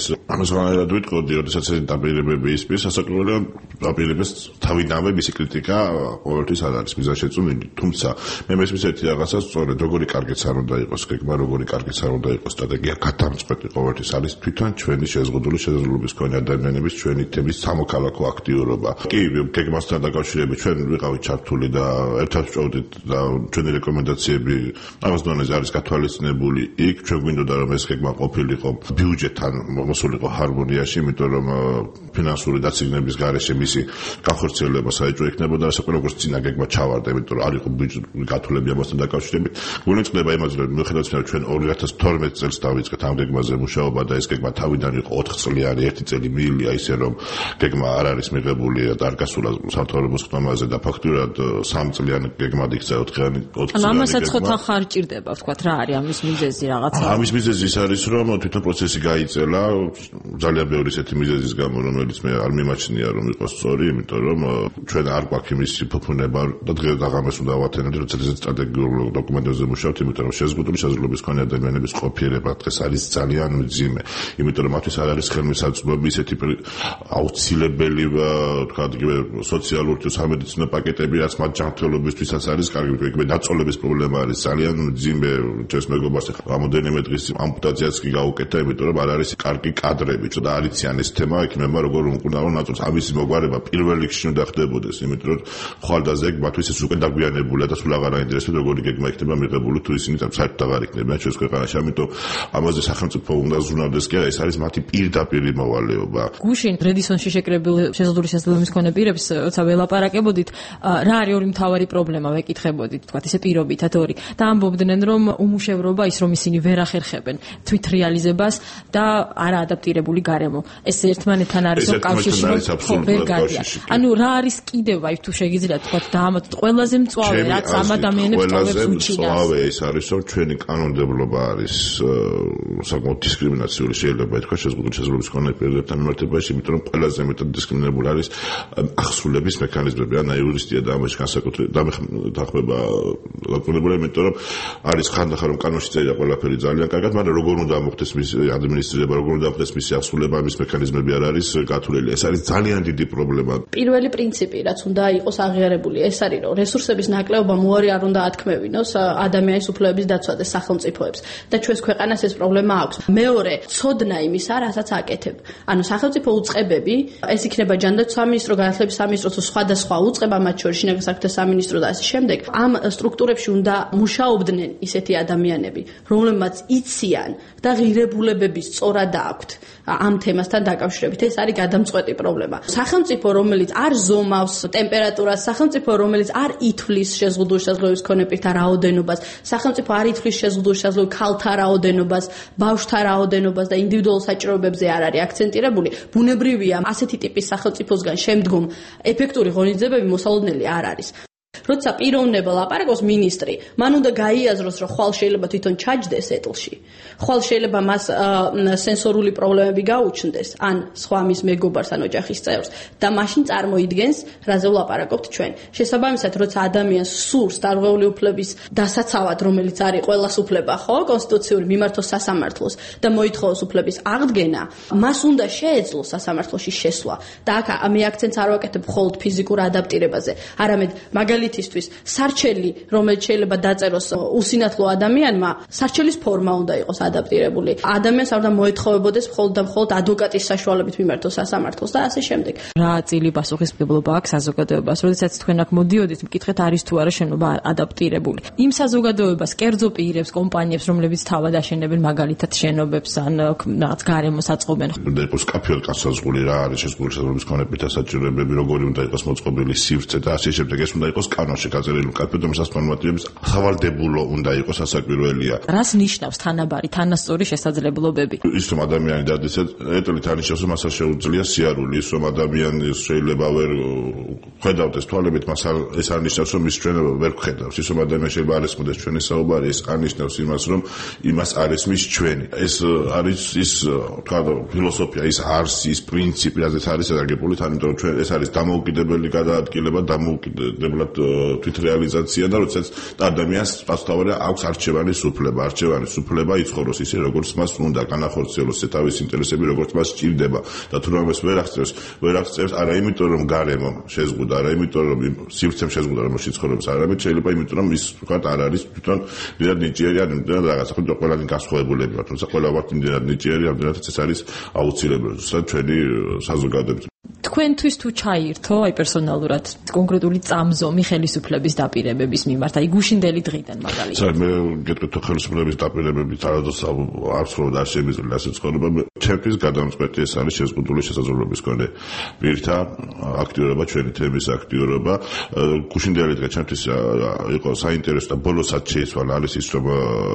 ამასვანაირად ვიტყოდი, როდესაც ეს დაპირებები ისპირს, სასაკვირველია დაპირებებს თავიდანვე მისი კრიტიკა ყოველთვის არ არის მიზანშეწონილი, თუმცა მე მესმის ერთი რაღაცა სწორედ როგორი კარგიც არ უნდა იყოს გეგმა, როგორი კარგიც არ უნდა იყოს სტრატეგია, გადამწყვეტი ყოველთვის არის თვითონ ჩვენი შეზღუდული შესაძლებლობის მქონე ადამიანების ჩვენი თემის სამოქალაქო აქტიურობა. კი, გეგმასთან დაკავშირებით ჩვენ ვიყავით ჩართული და ერთად ვჭოვდით და ჩვენი რეკომენდაციები ამას დონეზე არის გათვალისწინებული. იქ ჩვენ გვინდოდა რომ ეს გეგმა ყოფილიყო ბიუჯეტთან მოსულიყო ჰარმონიაში, იმიტომ რომ ფინანსური დაციგნების გარეშე მისი განხორციელება საეჭვო იქნებოდა, საკვირველია როგორც წინა გეგმა ჩავარდა, იმიტომ რომ არ იყო ბიუჯეტური გათვლები ამასთან დაკავშირებით. გულისხმდება იმაზე, რომ მიუხედავად იმისა, რომ ჩვენ ორი ათას თორმეტ წელს დავიწყეთ ამ გეგმაზე მუშაობა და ეს გეგმა თავიდან იყო ოთხ წლიანი, ერთი წელი მიილია ისე რომ გეგმა არ არის მიღებული და არ გასულა სამთავრობო ხმაზე და ფაქტურად სამ წლიანი გეგმად იქცა ოთხიანი ოთხ წლიანი. ამასაც ხოთა ხარ ჭირდება, ვთქვათ, რა არის ამის მიზეზი რაღაცა? ამის მიზეზი ის არის, რომ თვითონ პროცესი გაიწელა ძალიან ბევრი ისეთი მიზეზის გამო, რომელიც მე არ მიმაჩნია, რომ იყოს სწორი, იმიტომ რომ ჩვენ არ გვაქვს იმის ფუფუნება და დღეს და ღამეს უნდა ვათენოთ, როცა ეს სტრატეგიულ დოკუმენტებზე მუშაობთ, იმიტომ რომ შეზღუდული შესაძლებლობის მქონე ადამიანების ყოფიერება დღეს არის ძალიან მძიმე, იმიტომ რომ მათთვის არ არის ხელმისაწვდომი ისეთი აუცილებელი, თქვა იგივე სოციალური თუ სამედიცინო პაკეტები, რაც მათ ჯანმრთელობისთვისაც არის კარგი, იგივე დაწოლების პრობლემა არის ძალიან მძიმე, ჩვენს მეგობარს რამოდენიმე დღის ამპუტაციაც კი გაუკეთა, იმიტომ რომ არ არის კარგი კადრები და არიციან ეს თემა ექიმებმა როგორ უკუნავო ნაწილს. ამის მოგვარება პირველ რიგში უნდა ხდებოდეს, იმიტომ რომ ხვალდაზე მათთვის ეს უკვე დაგვიანებულია და სულ აღარ აინტერესებს როგორი გეგმა იქნება მიღებული თუ ისინი საერთოდ აღარ იქნებიან ჩვენს ქვეყანაში. ამიტომ ამაზე სახელმწიფო უნდა ზრუნავდეს კი არა, ეს არის მათი პირდაპირი მოვალეობა. გუშინ რედისონში შეკრებილ შესაძლებელი შესაძლებლობის მქონე პირებს როცა ველაპარაკებოდით, რა არის ორი მთავარი პრობლემა ვეკითხებოდით, თქვათ ისე პირობითად ორი და ამბობდნენ რომ უმუშევრობა ის რომ ისინი ვერ ახერხებენ თვით რეალიზებას და არა ადაპტირებული გარემო. ეს ერთმანეთთან არის რომ კავშირში ვერ გადიან. ანუ რა არის კიდევ აი თუ შეგიძლიათ თქვათ დაამატოთ ყველაზე მწვავე რაც ამ ადამიანებს წავებს უჩინას. მწვავე ის არის რომ ჩვენი კანონმდებლობა არის საკმაოდ დისკრიმინაციული შეიძლება ითქვას შეზღუდული შესაძლებლობის მქონე პირებთან მიმართებაში, იმიტომ რომ ყველაზე მეტად დისკრიმინებული არის ახსულების მექანიზმები. ანა იურისტია და ამაში განსაკუთრებით დამეხმება ლაპარაკობენ, იმიტომ რომ არის ხანდახან რომ კანონში წერია ყველაფერი ძალიან კარგად, მაგრამ როგორ უნდა მოხდეს მის ადმინისტრირება, როგორ უნდა მოხდეს მისი ახსულება, მის მექანიზმები არ არის გათვლილი. ეს არის ძალიან დიდი პრობლემა. პირველი პრინციპი, რაც უნდა იყოს აღიარებული, ეს არის რომ რესურსების ნაკლებობა მოარი არ უნდა ათქმევინოს ადამიანის უფლებების დაცვა და სახელმწიფოებს და ჩვენს ქვეყანას ეს პრობლემა აქვს. მეორე, ცოდნა იმისა, რასაც აკეთებ. ანუ სახელმწიფო უწყებები, ეს იქნება ჯანდაცვის სამინისტრო, განათლების სამინისტრო თუ სხვადასხვა უწყება, მათ შორის შინაგან საქმეთა სამინისტრო და ასე შემდეგ, ამ სტრუქტურებში უნდა მუშაობდნენ ისეთი ადამიანები, რომლებმაც იციან და ღირებულებები სწორად აქვთ ამ თემასთან დაკავშირებით. ეს არის გადამწყვეტი პრობლემა. სახელმწიფო, რომელიც არ ზომავს ტემპერატურას, სახელმწიფო, რომელიც არ ითვლის შეზღუდული შესაძლებლობის მქონე პირთა რაოდენობას, სახელმწიფო არ ითვლის შეზღუდული შესაძლებლობის ქალთა რაოდენობას, ბავშვთა რაოდენობას და ინდივიდუალურ საჭიროებებზე არ არის აქცენტირებული, ბუნებრივია ასეთი ტიპის სახელმწიფოსგან შემდგომ ეფექტური ღონისძიებები მოსალოდნელი არ არის. როცა პიროვნება ლაპარაკობს მინისტრი, მან უნდა გაიაზროს, რომ ხვალ შეიძლება თვითონ ჩაჯდეს ეტლში. ხვალ შეიძლება მას სენსორული პრობლემები გაუჩნდეს, ან სხვა მის მეგობარს ან ოჯახის წევრს და მაშინ წარმოიდგენს, რაზე ვლაპარაკობთ ჩვენ. შესაბამისად, როცა ადამიანს სურს დარღვეული უფლების დასაცავად, რომელიც არის ყველას უფლება, ხო, კონსტიტუციური მიმართოს სასამართლოს და მოითხოვოს უფლების აღდგენა, მას უნდა შეეძლოს სასამართლოში შესვლა. და აქ მე აქცენტს არ ვაკეთებ მხოლოდ ფიზიკურ ადაპტირებაზე, არამედ მაგალითისთვის სარჩელი, რომელიც შეიძლება დაწეროს უსინათლო ადამიანმა, სარჩელის ფორმა უნდა იყოს ადაპტირებული. ადამიანს არ უნდა მოეთხოვებოდეს მხოლოდ და მხოლოდ ადვოკატის საშუალებით მიმართოს სასამართლოს და ასე შემდეგ. რა წილი პასუხისმგებლობა აქვს საზოგადოებას, როდესაც თქვენ აქ მოდიოდით, მკითხეთ არის თუ არა შენობა ადაპტირებული. იმ საზოგადოებას, კერძო პირებს, კომპანიებს, რომლებიც თავად აშენებენ მაგალითად შენობებს ან რაღაც გარემოს აწყობენ. უნდა იყოს კაფეო განსაზღვრული რა არის შესაძლებელი შესაძლებლობის მქონე პირთა საჭიროებები, როგორი უნდა იყოს მოწყობილი სივრცე და ასე შემდეგ. ეს უნდა იყოს კანონში გაწერილი კაფედომის ნორმატივების სავალდებულო უნდა იყოს სასაკვირველია. რას ნიშნავს თანაბარი, თანასწორი შესაძლებლობები? ის რომ ადამიანი დადეს ეტლი თანიშავს, მას არ შეუძლია სიარული, ის რომ ადამიანი შეიძლება ვერ ხედავდეს თვალებით, მას ეს არ ნიშნავს, რომ ის ჩვენ ვერ ხედავს. ის რომ ადამიანი შეიძლება არ ესმოდეს ჩვენი საუბარი, ეს არ ნიშნავს იმას, რომ იმას არ ესმის ჩვენი. ეს არის ის თქვა ფილოსოფია, ის არსი, ის პრინციპი, რაზეც არის დაგებული, თან იმიტომ რომ ჩვენ ეს არის დამოუკიდებელი გადაადგილება, დამოუკიდებლად თვითრეალიზაცია და როდესაც ადამიანს პასუხისმგებლობა აქვს არჩევანის უფლება, არჩევანის უფლება იცხოვროს ისე როგორც მას უნდა, განახორციელოს თავის ინტერესები როგორც მას სჭირდება და თუ რამეს ვერ აღწევს, ვერ აღწევს არა იმიტომ რომ გარემო შეზღუდა, არა იმიტომ რომ სივრცემ შეზღუდა რომელშიც ცხოვრობს, არამედ შეიძლება იმიტომ რომ ის ვთქვათ არ არის თვითონ მდიდარ ნიჭიერი ან მდიდარ რაღაცა, ხო ყველანი განსხვავებულები ვართ, თუმცა ყველა ვართ მდიდარ ნიჭიერი, ამდენადაც ეს არის აუცილებელი, ზუსტად ჩვენი საზოგადოების თქვენთვის თუ ჩაირთო აი პერსონალურად კონკრეტული წამზომი ხელისუფლების დაპირებების მიმართ, აი გუშინდელი დღიდან მაგალითად. საერთოდ მე გეტყვით თუ ხელისუფლების დაპირებებით არადოს არც რომ არ შემიძლია ასე ცხოვრება, ჩემთვის გადამწყვეტი ეს არის შეზღუდული შესაძლებლობის მქონე პირთა აქტიურობა, ჩვენი თემის აქტიურობა. გუშინდელი დღე ჩემთვის იყო საინტერესო და ბოლოსაც შეიცვალა არის ის რომ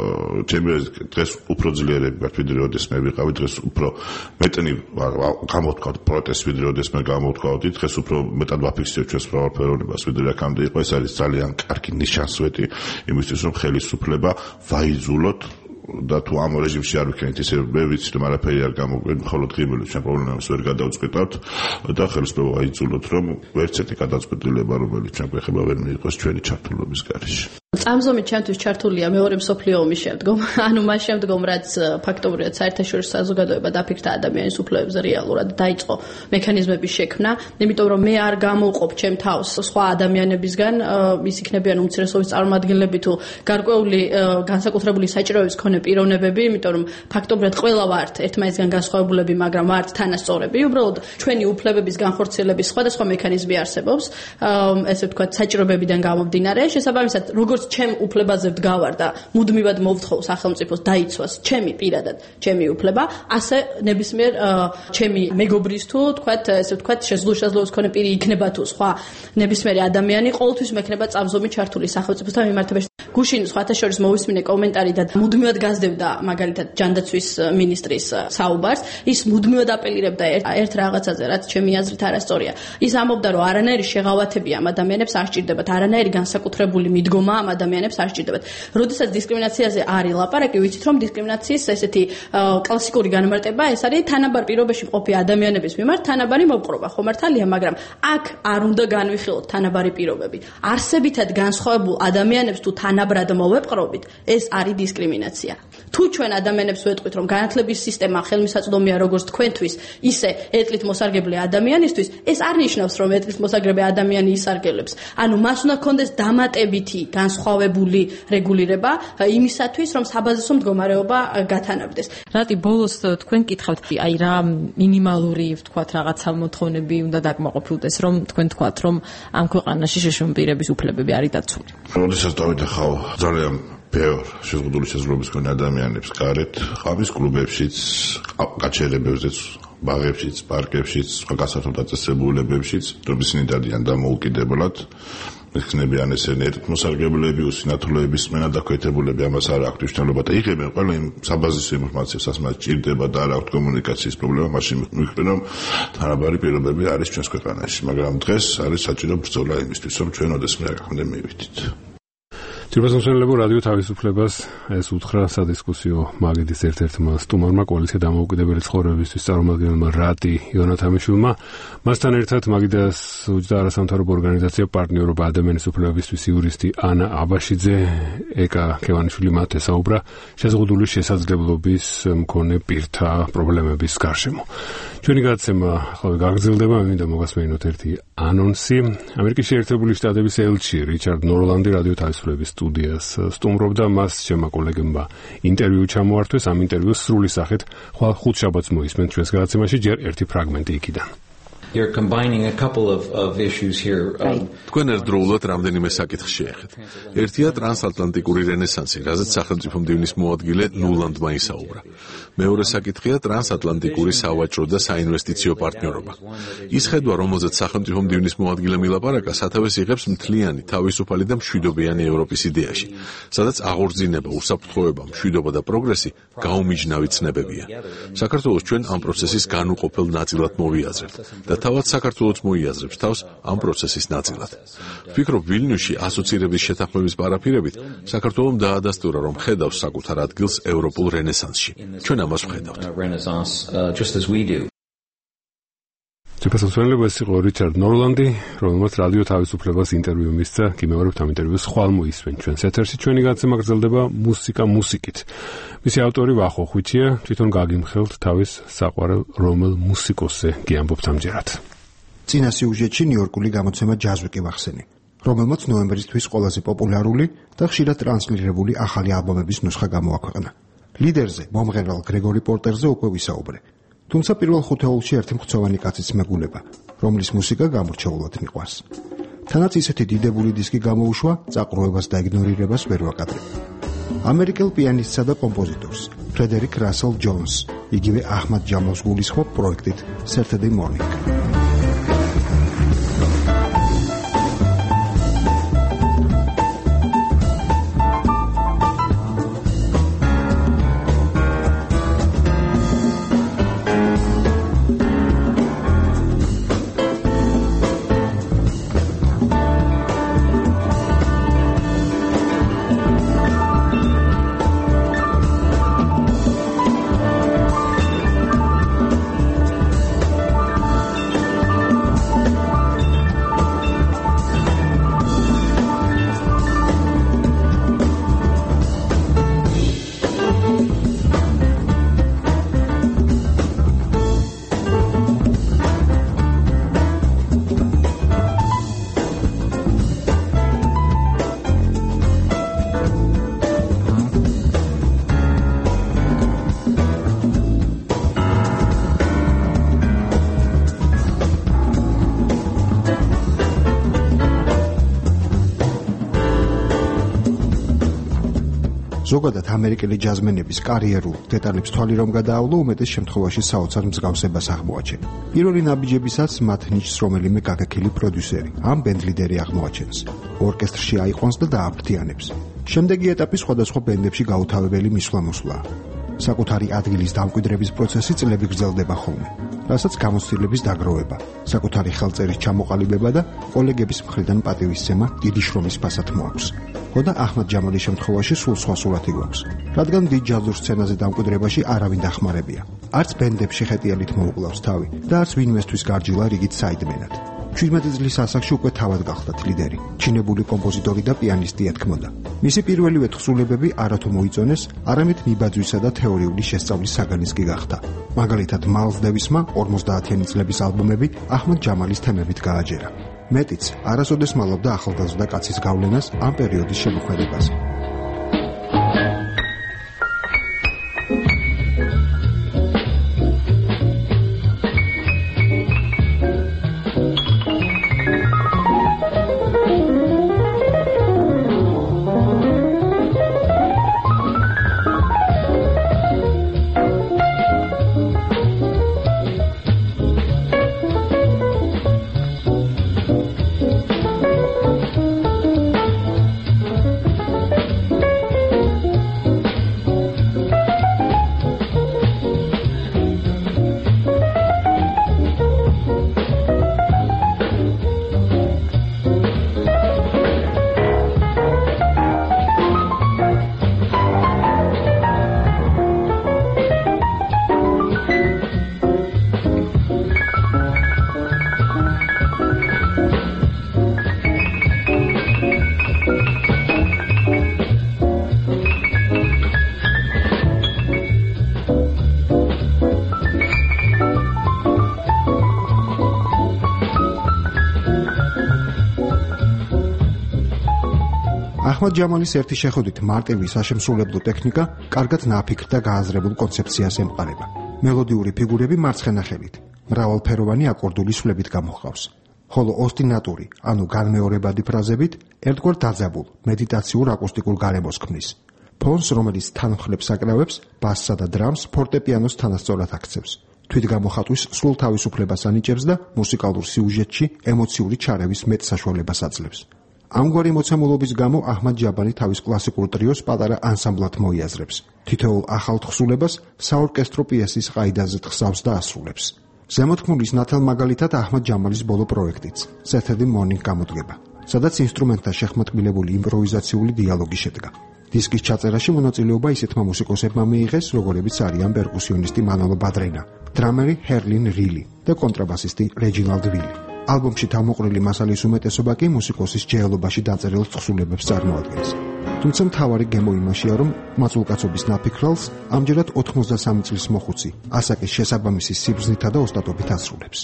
ჩემი დღეს უფრო ძლიერები ვართ ვიდრე როდეს მე ვიყავი, დღეს უფრო მეტნი გამოვთქვათ პროტესტ ვიდრე როდეს მე გამოვთქვაოდი, დღეს უფრო მეტად ვაფიქსირებ ჩვენს მრავალფეროვნებას ვიდრე აქამდე იყო. ეს არის ძალიან კარგი ნიშანსვეტი იმისთვის რომ ხელისუფლება ვაიძულოთ და თუ ამ რეჟიმში არ ვიქნებით ისე მე ვიცი რომ არაფერი არ გამოგვიყვება, მხოლოდ ღიმილით ჩვენ პრობლემას ვერ გადავწყვეტავთ და ხელისუფლება ვაიძულოთ რომ ვერცერთი გადაწყვეტილება რომელიც ჩვენ გვეხება ვერ მიიღოს ჩვენი ჩართულობის გარეშე. წამზომი ჩემთვის ჩართულია მეორე მსოფლიო ომის შემდგომ, ანუ მას შემდგომ რაც ფაქტობრივად საერთაშორისო საზოგადოება დაფიქრდა ადამიანის უფლებებზე რეალურად დაიწყო მექანიზმების შექმნა, იმიტომ რომ მე არ გამოვყოფ ჩემ თავს სხვა ადამიანებისგან, ის იქნებიან უმცირესობის წარმომადგენლები თუ გარკვეული განსაკუთრებული საჭიროების მქონე პიროვნებები, იმიტომ რომ ფაქტობრივად ყველა ვართ ერთმანეთისგან განსხვავებულები, მაგრამ ვართ თანასწორები. უბრალოდ ჩვენი უფლებების განხორციელების სხვადასხვა მექანიზმი არსებობს, ესე ვთქვათ, საჭიროებებიდან გამომდინარე. შესაბამისად, როგორც ჩემ უფლებაზე ვდგავარ და მუდმივად მოვთხოვ სახელმწიფოს დაიცვას ჩემი პირადად ჩემი უფლება, ასე ნებისმიერ ჩემი მეგობრის თუ თქვათ, ესე ვთქვათ, შესაძლებლობის მქონე პირი იქნება თუ სხვა ნებისმიერი ადამიანი, ყოველთვის მექნება წამზომი ჩართული სახელმწიფოსთან მიმართებაში. გუშინ სხვათა შორის მოვისმინე კომენტარი და მუდმივად გაზრდებდა მაგალითად ჯანდაცვის მინისტრის საუბარს, ის მუდმივად აპელირებდა ერთ რაღაცაზე, რაც ჩემი აზრით არასწორია. ის ამბობდა, რომ არანაირი შეღავათები ამ ადამიანებს არ სჭირდებათ, არანაირი განსაკუთრებული მიდგომა ამ ადამიანებს არ სჭირდებათ. როდესაც დისკრიმინაციაზე არის ლაპარაკი, ვიცით რომ დისკრიმინაციის ესეთი კლასიკური განმარტება ეს არის თანაბარ პირობებში მყოფი ადამიანების მიმართ თანაბარი მოპყრობა, ხო მართალია, მაგრამ აქ არ უნდა განვიხილოთ თანაბარი პირობები. არსებითად განსხვავებულ ადამიანებს თუ თანაბრად მოვეპყრობით, ეს არის დისკრიმინაცია. თუ ჩვენ ადამიანებს ვეტყვით, რომ განათლების სისტემა ხელმისაწვდომია როგორც თქვენთვის, ისე ეტლით მოსარგებლე ადამიანისთვის, ეს არ ნიშნავს, რომ ეტლით მოსარგებლე ადამიანი ისარგებლებს. ანუ მას უნდა ჰქონდეს დამატებითი განსხვავებული რეგულირება იმისათვის, რომ საბაზისო მდგომარეობა გათანაბრდეს. რატი ბოლოს თქვენ კითხავთ, აი რა მინიმალური, ვთქვათ, რაღაცა მოთხოვნები უნდა დაკმაყოფილდეს, რომ თქვენ თქვათ, რომ ამ ქვეყანაში შეშმ პირების უფლებები არის დაცული. როდესაც დავიდეხავ ძალიან ბევრ შეზღუდული შესაძლებლობის მქონე ადამიანებს გარეთ, ხამის კლუბებშიც, კაჩერებებზეც, ბაღებშიც, პარკებშიც, სხვა გასართობ დაწესებულებებშიც, რომ ისინი დადიან დამოუკიდებლად, ეხსნებიან ესენი ერთ მოსარგებლეები, უსინათლოების მენა დაქვეთებულები, ამას არ აქვთ მნიშვნელობა და იღებენ ყველა იმ საბაზისო ინფორმაციას, რაც ჭირდება და არ აქვთ კომუნიკაციის პრობლემა, მაშინ მივხვდი, რომ თანაბარი პირობები არის ჩვენს ქვეყანაში, მაგრამ დღეს არის საჭირო ბრძოლა იმისთვის, რომ ჩვენ ოდესმე აქამდე მივიდით. Tirpasonšenlebo რადიო თავისუფლებას ეს უთხრა სადისკუსიო მაგიდის ერთ-ერთმა სტუმარმა კოალიცია დამოუკიდებელი ცხოვრებისთვის წარმომადგენელმა რატი იონათამიშვილმა. მასთან ერთად მაგიდას უჯდა არასამთავრობო ორგანიზაცია პარტნიორობა ადამიანის უფლებებისთვის იურისტი ანა აბაშიძე, ეკა ქევანიშვილი მათ ესაუბრა შეზღუდული შესაძლებლობის მქონე პირთა პრობლემების გარშემო. ჩვენი გადაცემა ახლა გაგრძელდება, მინდა მოგასმენინოთ ერთი ანონსი. ამერიკის შეერთებული შტატების ელჩი რიჩარდ ნორლანდი რადიო თავისუფლების სტუდიას სტუმრობდა, მას ჩემმა კოლეგებმა ინტერვიუ ჩამოართვეს. ამ ინტერვიუს სრული სახით ხვალ ხუთშაბათს მოისმენთ ჩვენს გადაცემაში, ჯერ ერთი ფრაგმენტი იქიდან. You're combining a couple of, of issues here. თქვენ ერთდროულად რამდენიმე საკითხს შეეხეთ. ერთია ტრანსატლანტიკური რენესანსი, რაზეც სახელმწიფო მდივნის მოადგილე ნულანდმა ისაუბრა. მეორე საკითხია ტრანსატლანტიკური სავაჭრო და საინვესტიციო პარტნიორობა. ის ხედვა, რომელზეც სახელმწიფო მდივნის მოადგილე მილაპარაკა, სათავეს იღებს მთლიანი, თავისუფალი და მშვიდობიანი ევროპის იდეაში, სადაც აღორძინება, უსაფრთხოება, მშვიდობა და პროგრესი გაუმიჯნავი ცნებებია. საქართველოს ჩვენ ამ პროცესის განუყოფელ ნაწილად მოვიაზრებთ და თავად საქართველოს მოიაზრებს თავს ამ პროცესის ნაწილად. ვფიქრობ, ვილნიუსში ასოცირების შეთანხმების პარაფირებით საქართველომ დაადასტურა, რომ ხედავს საკუთარ ადგილს ევროპულ რენესანსში. ჩვენ ამას ვხედავთ. Ციფრასაცვლელები ეს იყო რიჩარდ ნორლანდი, რომელმაც რადიო თავისუფლებას ინტერვიუ მისცა, გიმეორებთ ამ ინტერვიუს ხვალ მოისმენ ჩვენს ეთერში. ჩვენი გაცემა გრძელდება მუსიკა მუსიკით. მისი ავტორი ვახო ხვიჩია, თვითონ გაგიმხელთ თავის საყვარელ რომელ მუსიკოსზე გიამბობთ ამჯერად. წინა სიუჟეტში ნიუ-იორკული გამოცემა ჯაზვიკი ვახსენი, რომელმაც ნოემბრისთვის ყველაზე პოპულარული და ხშირად ტრანსლირებული ახალი ალბომების ნუსხა გამოაქვეყნა. ლიდერზე, მომღერალ გრეგორი პორტერზე უკვე ვისაუბრე. თუმცა პირველ ხუთეულში ერთი მხცოვანი კაცის მეგულება, რომლის მუსიკა გამორჩეულად მიყვარს. თანაც ისეთი დიდებული დისკი გამოუშვა, წაყრუებას და იგნორირებას ვერ ვაკადრებ. ამერიკელ პიანისტსა და კომპოზიტორს, ფრედერიკ რასელ ჯონს, იგივე აჰმად ჯამალს გულისხმობ პროექტით Saturday Morning. ზოგადად ამერიკელი ჯაზმენების კარიერულ დეტალებს თვალი რომ გადაავლო, უმეტეს შემთხვევაში საოცარ მსგავსებას აღმოაჩენ. პირველი ნაბიჯებისაც მათ ნიჭს რომელიმე გაგექილი პროდიუსერი, ამ ბენდლიდერი აღმოაჩენს. ორკესტრში აიყვანს და დააფრთიანებს. შემდეგი ეტაპი სხვადასხვა ბენდებში გაუთავებელი მისვლა-მოსვლაა. საკუთარი ადგილის დამკვიდრების პროცესი წლები გრძელდება ხოლმე, რასაც გამოცდილების დაგროვება, საკუთარი ხელწერის ჩამოყალიბება და კოლეგების მხრიდან პატივისცემა დიდი შრომის ფასად მოაქვს. ხოდა აჰმად ჯამალის შემთხვევაში სულ სხვა სურათი გვაქვს, რადგან დიდ ჯაზურ სცენაზე დამკვიდრებაში არავინ დახმარებია. არც ბენდებში ხეტიალით მოუკლავს თავი და არც ვინმესთვის გარჯილა რიგით საიდმენად. შვიდმეტი წლის ასაკში უკვე თავად გახდათ ლიდერი, ჩინებული კომპოზიტორი და პიანისტი ეთქმოდა. მისი პირველივე თხზულებები არათუ მოიწონეს, არამედ მიბაძვისა და თეორიული შესწავლის საგანისკი გახდა. მაგალითად, მაილს დევისმა ორმოცდაათიანი წლების ალბომები აჰმად ჯამალის თემებით გააჯერა. მეტიც, არასოდეს მალობდა ახალგაზრდა კაცის გავლენას ამ პერიოდის შემოქმედებაზე. აჰმად ჯამალის ერთი შეხედვით მარტივი საშემსრულებლო ტექნიკა კარგად ნაფიქრ და გააზრებულ კონცეფციას ემყარება. მელოდიური ფიგურები მარცხენა ხელით, მრავალფეროვანი აკორდული სვლებით გამოჰყავს. ხოლო ოსტინატური, ანუ განმეორებადი ფრაზებით, ერთგვარ დაძაბულ, მედიტაციურ აკუსტიკურ გარემოს ქმნის. ფონს, რომელიც თანმხლებს აკრავებს, ბასსა და დრამს ფორტეპიანოს თანასწორად აქცევს. თვითგამოხატვის სრულ თავისუფლებას ანიჭებს და მუსიკალურ სიუჟეტში ემოციური ჩარევის მეტ საშუალებას აძლევს. ამგვარი მოცემულობის გამო აჰმად ჯამალი თავის კლასიკურ ტრიოს პატარა ანსამბლად მოიაზრებს. თითოეულ ახალ თხზულებას საორკესტრო პიესის ყაიდაზე თხზავს და ასრულებს. ზემოთქმულის ნათელ მაგალითად აჰმად ჯამალის ბოლო პროექტიც, Saturday Morning გამოდგება, სადაც ინსტრუმენტთან შეხმატკბილებული იმპროვიზაციული დიალოგი შედგა. დისკის ჩაწერაში მონაწილეობა ისეთმა მუსიკოსებმა მიიღეს, როგორებიც არიან პერკუსიონისტი მანოლო ბადრენა, დრამერი ჰერლინ რილი და კონტრაბასისტი რეჯინალდ ვილი. ალბომში თავმოყრილი მასალის უმეტესობა კი მუსიკოსის ჯერელობაში დაწერილ თხზულებებს წარმოადგენს. თუმცა მთავარი გემო იმაშია, რომ მაწულკაცობის ნაფიქრალს ამჯერად ოთხმოცდასამი წლის მოხუცი ასაკის შესაბამისი სიბრძნითა და ოსტატობით ასრულებს.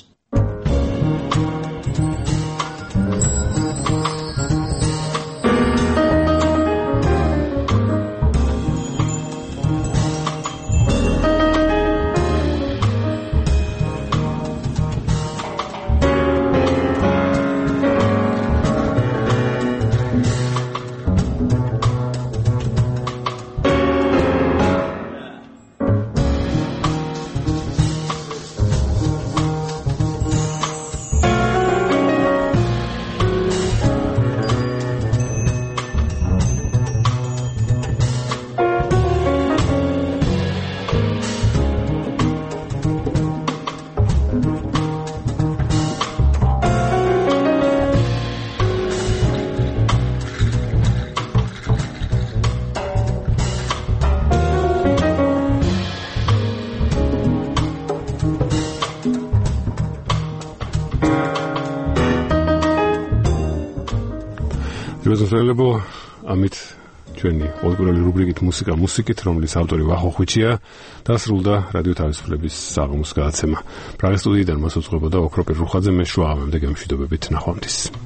მეზობლებო, ამით ჩვენი ყოველკვირეული რუბრიკით მუსიკა მუსიკით, რომლის ავტორი ვახო ხვიჩია, დასრულდა რადიო თავისუფლების საღამოს გადაცემა. პრაღის სტუდიიდან მას უძღვებოდა ოქროპირ რუხაძე, მე შუა ამამდე გემშვიდობებით, ნახვამდის.